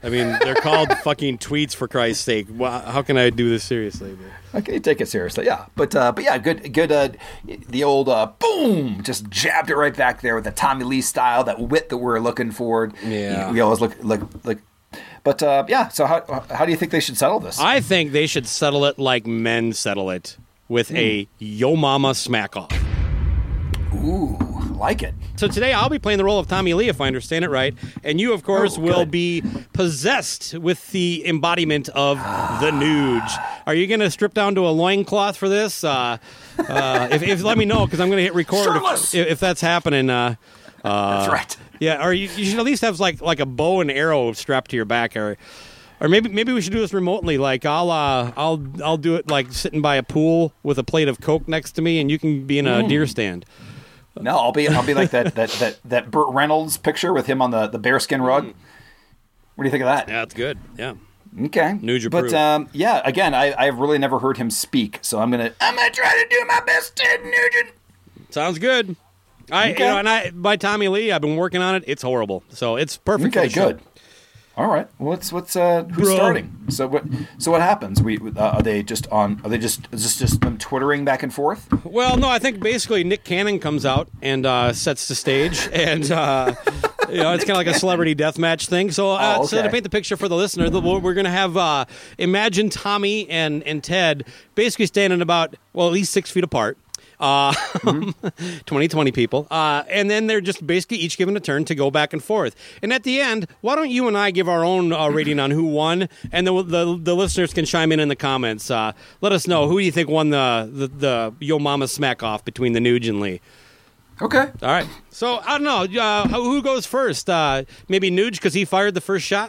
I mean, they're called fucking tweets, for Christ's sake. Well, how can I do this seriously? Okay, take it seriously, yeah. But uh, but yeah, good, good. Uh, the old uh, boom, just jabbed it right back there with the Tommy Lee style, that wit that we're looking for. Yeah, we always look look look. But uh, yeah, so how how do you think they should settle this? I think they should settle it like men settle it, with mm. a yo mama smack off. Ooh, like it. So today I'll be playing the role of Tommy Lee, if I understand it right, and you, of course, oh, will good. be possessed with the embodiment of the Nuge. Are you going to strip down to a loincloth for this? Uh, uh, if, if let me know, because I'm going to hit record if, if that's happening. Uh, uh, that's right. Yeah, or you, you should at least have like like a bow and arrow strapped to your back, or or maybe maybe we should do this remotely. Like I'll uh, I'll I'll do it like sitting by a pool with a plate of Coke next to me, and you can be in a mm. deer stand. No, I'll be I'll be like that that that that Burt Reynolds picture with him on the, the bearskin rug. What do you think of that? Yeah, that's good. Yeah. Okay. Nuge but um, yeah, again, I I've really never heard him speak, so I'm gonna I'm gonna try to do my best, Ted Nugent. Sounds good. I okay. you know, and I by Tommy Lee, I've been working on it. It's horrible, so it's perfect. Okay, for the show. good. All right. What's what's uh who's Bro. starting? So what so what happens? We uh, are they just on? Are they just is this just them twittering back and forth? Well, no. I think basically Nick Cannon comes out and uh, sets the stage, and uh, you know it's kind of like a celebrity deathmatch thing. So, uh, oh, okay. so to paint the picture for the listener, we're going to have uh, imagine Tommy and and Ted basically standing about well at least six feet apart. Uh, mm-hmm. twenty twenty people. Uh, and then they're just basically each given a turn to go back and forth. And at the end, why don't you and I give our own uh, rating on who won? And the, the the listeners can chime in in the comments. Uh, let us know who do you think won the, the, the Yo Mama smack off between the Nuge and Lee. Okay. All right. So, I don't know. Uh, who goes first? Uh, maybe Nuge because he fired the first shot?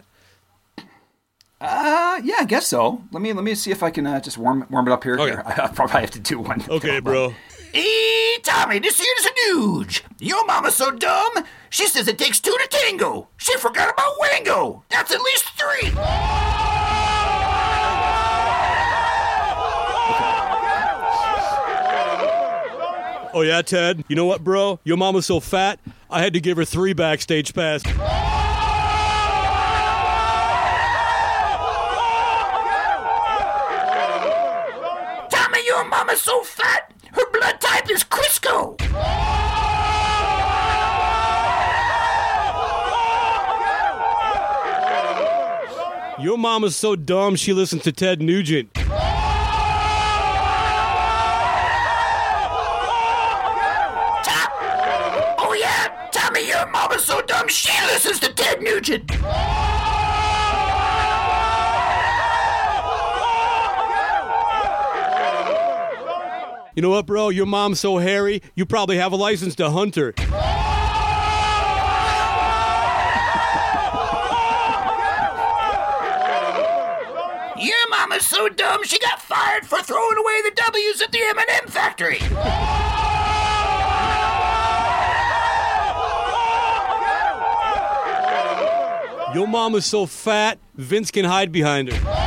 Uh, yeah, I guess so. Let me let me see if I can uh, just warm warm it up here. Okay. here. I probably have to do one. Okay, bro. Hey, Tommy, this here's a Nuge. Your mama's so dumb, she says it takes two to tango. She forgot about Wango. That's at least three. Oh, yeah, Ted? You know what, bro? Your mama's so fat, I had to give her three backstage pass. Tommy, your mama's so fat, her blood type is Crisco. Your mama's so dumb she listens to Ted Nugent. Oh yeah, Tommy, your mama's so dumb she listens to Ted Nugent. You know what, bro? Your mom's so hairy, you probably have a license to hunt her. Your mama's so dumb she got fired for throwing away the W's at the M and M factory. Your mama's so fat, Vince can hide behind her.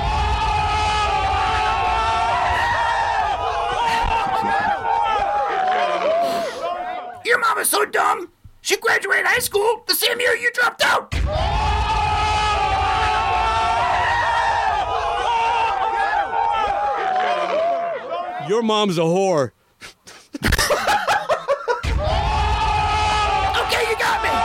Your mama's so dumb, she graduated high school the same year you dropped out. Your mom's a whore. Okay, you got me.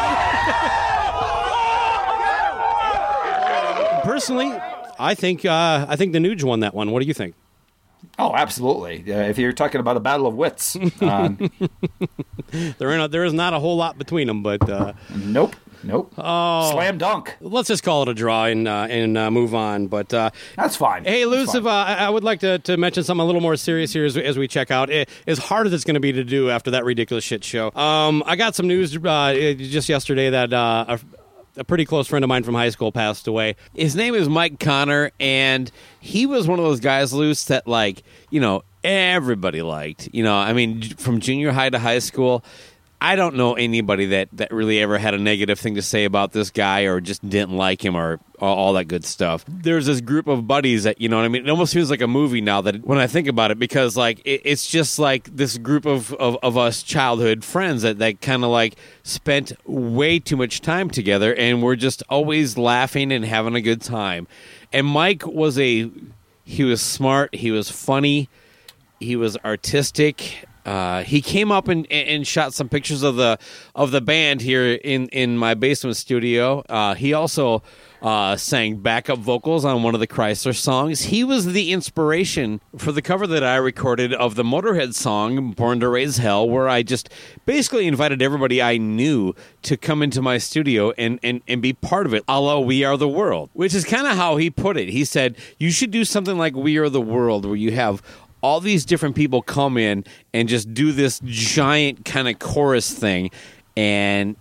Personally, I think uh, I think the Nuge won that one. What do you think? Oh, absolutely. Uh, if you're talking about a battle of wits. Um, there, are not, there is not a whole lot between them, but... Uh, nope. Nope. Oh, Slam dunk. Let's just call it a draw and uh, and uh, move on. But uh, That's fine. Hey, That's Luciv, uh, I would like to, to mention something a little more serious here as, as we check out. It, as hard as it's going to be to do after that ridiculous shit show. Um, I got some news uh, just yesterday that... Uh, a, A pretty close friend of mine from high school passed away. His name is Mike Connor, and he was one of those guys, Luce, that, like, you know, everybody liked. You know, I mean, from junior high to high school, I don't know anybody that, that really ever had a negative thing to say about this guy or just didn't like him or all, all that good stuff. There's this group of buddies that, you know what I mean? It almost feels like a movie now that when I think about it, because like it, it's just like this group of, of, of us childhood friends that, that kind of like spent way too much time together, and we're just always laughing and having a good time. And Mike was a, he was smart, he was funny, he was artistic. Uh, he came up and, and shot some pictures of the of the band here in, in my basement studio. Uh, he also uh, sang backup vocals on one of the Chrysler songs. He was the inspiration for the cover that I recorded of the Motorhead song "Born to Raise Hell," where I just basically invited everybody I knew to come into my studio and, and, and be part of it, a la We Are the World, which is kind of how he put it. He said, you should do something like We Are the World, where you have all these different people come in and just do this giant kind of chorus thing, and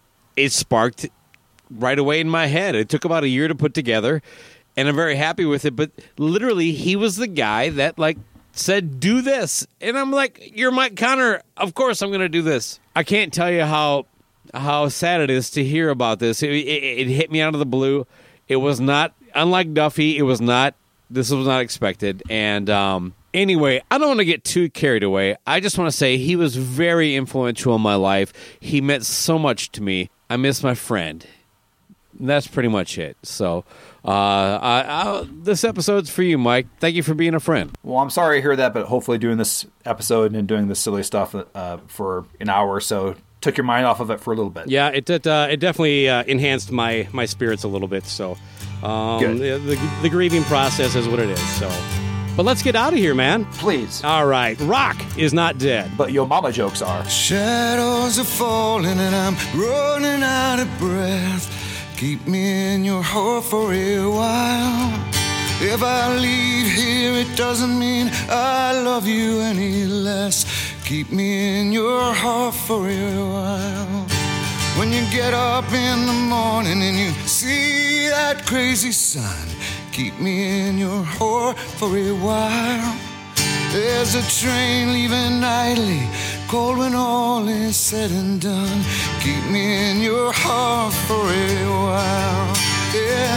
it sparked right away in my head. It took about a year to put together, and I'm very happy with it. But literally, he was the guy that like said, "Do this," and I'm like, "You're Mike Connor. Of course, I'm going to do this." I can't tell you how how sad it is to hear about this. It, it, it hit me out of the blue. It was not unlike Duffy. It was not. This was not expected, and um. Anyway, I don't want to get too carried away. I just want to say he was very influential in my life. He meant so much to me. I miss my friend. That's pretty much it. So, uh, I, I, this episode's for you, Mike. Thank you for being a friend. Well, I'm sorry to hear that, but hopefully doing this episode and doing this silly stuff uh, for an hour or so took your mind off of it for a little bit. Yeah, it it, uh, it definitely uh, enhanced my, my spirits a little bit. So, um, Good. The, the, the grieving process is what it is. So. But let's get out of here, man. Please. All right. Rock is not dead. But Yo Mama jokes are. Shadows are falling and I'm running out of breath. Keep me in your heart for a while. If I leave here, it doesn't mean I love you any less. Keep me in your heart for a while. When you get up in the morning and you see that crazy sun, keep me in your heart for a while. There's a train leaving nightly, cold when all is said and done. Keep me in your heart for a while. Yeah,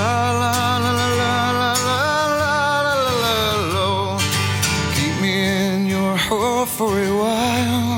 sha-la-la-la-la-la-la-la-la-la. Keep me in your heart for a while.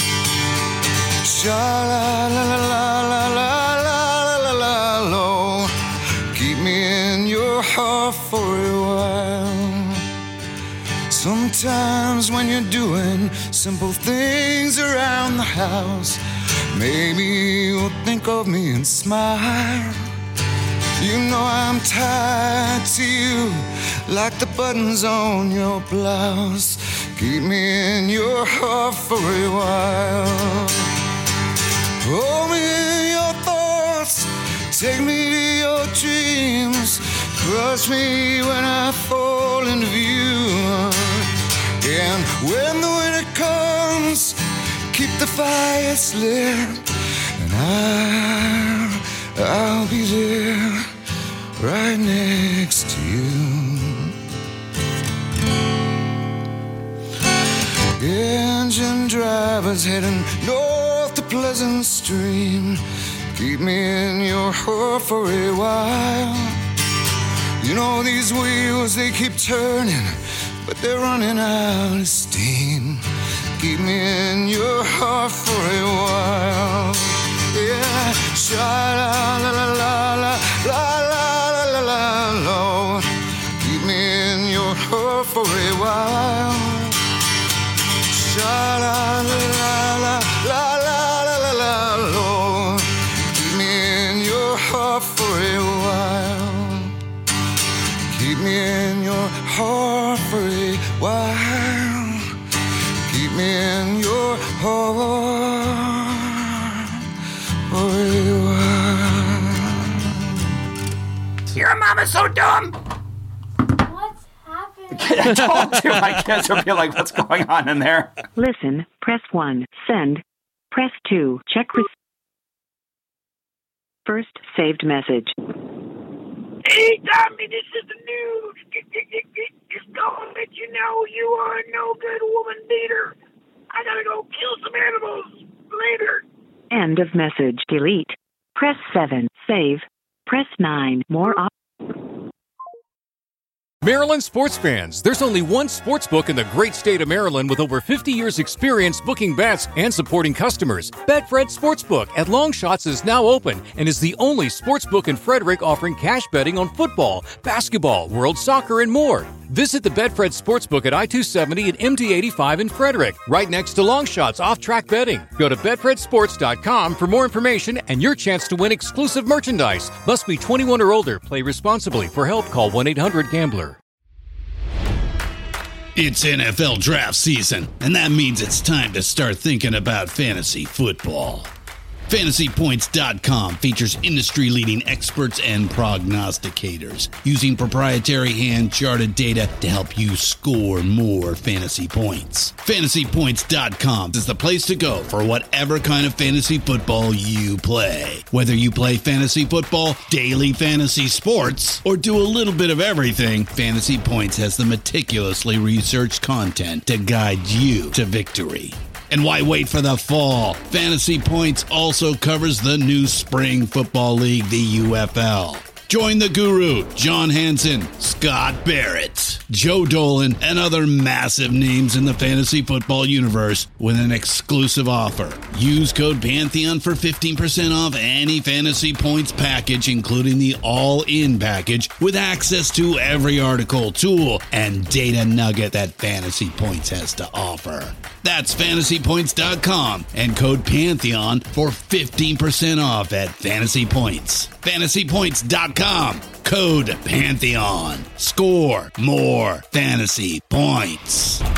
Sha-la-la-la-la-la-la-la-la. Keep me in your heart for a while. Sometimes when you're doing simple things around the house, maybe you'll think of me and smile. You know I'm tied to you like the buttons on your blouse. Keep me in your heart for a while. Hold me in your thoughts, take me to your dreams, crush me when I fall into view. And when the winter comes, keep the fires lit, and I'll, I'll be there right next to you. Engine drivers heading north to Pleasant Stream. Keep me in your heart for a while. You know these wheels, they keep turning, but they're running out of steam. Keep me in your heart for a while. Yeah, sha-la-la-la-la-la-la-la-la. Keep me in your heart for a while. Sha-la-la-la-la-la-la-la-la. Keep me in your heart for a while. Keep me in your heart for a while. Keep me in your heart for a while. Your mama's so dumb. I told you my kids would be like, what's going on in there? Listen, press one. Send. Press two. Check with. First saved message. Hey, Tommy, this is the news. Just gonna let you know you are a no good woman beater. I gotta go kill some animals. later. End of message. Delete. Press seven. Save. Press nine. More op- Maryland sports fans, there's only one sports book in the great state of Maryland with over fifty years experience booking bets and supporting customers. Betfred Sportsbook at Longshots is now open and is the only sportsbook in Frederick offering cash betting on football, basketball, world soccer, and more. Visit the Betfred Sportsbook at I two seventy and M D eighty-five in Frederick, right next to Longshots off-track betting. Go to betfred sports dot com for more information and your chance to win exclusive merchandise. Must be twenty-one or older. Play responsibly. For help, call one eight hundred gambler. It's N F L draft season, and that means it's time to start thinking about fantasy football. Fantasy Points dot com features industry-leading experts and prognosticators using proprietary hand-charted data to help you score more fantasy points. Fantasy Points dot com is the place to go for whatever kind of fantasy football you play. Whether you play fantasy football, daily fantasy sports, or do a little bit of everything, Fantasy Points has the meticulously researched content to guide you to victory. And why wait for the fall? Fantasy Points also covers the new spring football league, the U F L. Join the guru, John Hansen, Scott Barrett, Joe Dolan, and other massive names in the fantasy football universe with an exclusive offer. Use code Pantheon for fifteen percent off any Fantasy Points package, including the all-in package, with access to every article, tool, and data nugget that Fantasy Points has to offer. That's Fantasy Points dot com and code Pantheon for fifteen percent off at Fantasy Points. Fantasy Points dot com, code Pantheon. Score more fantasy points.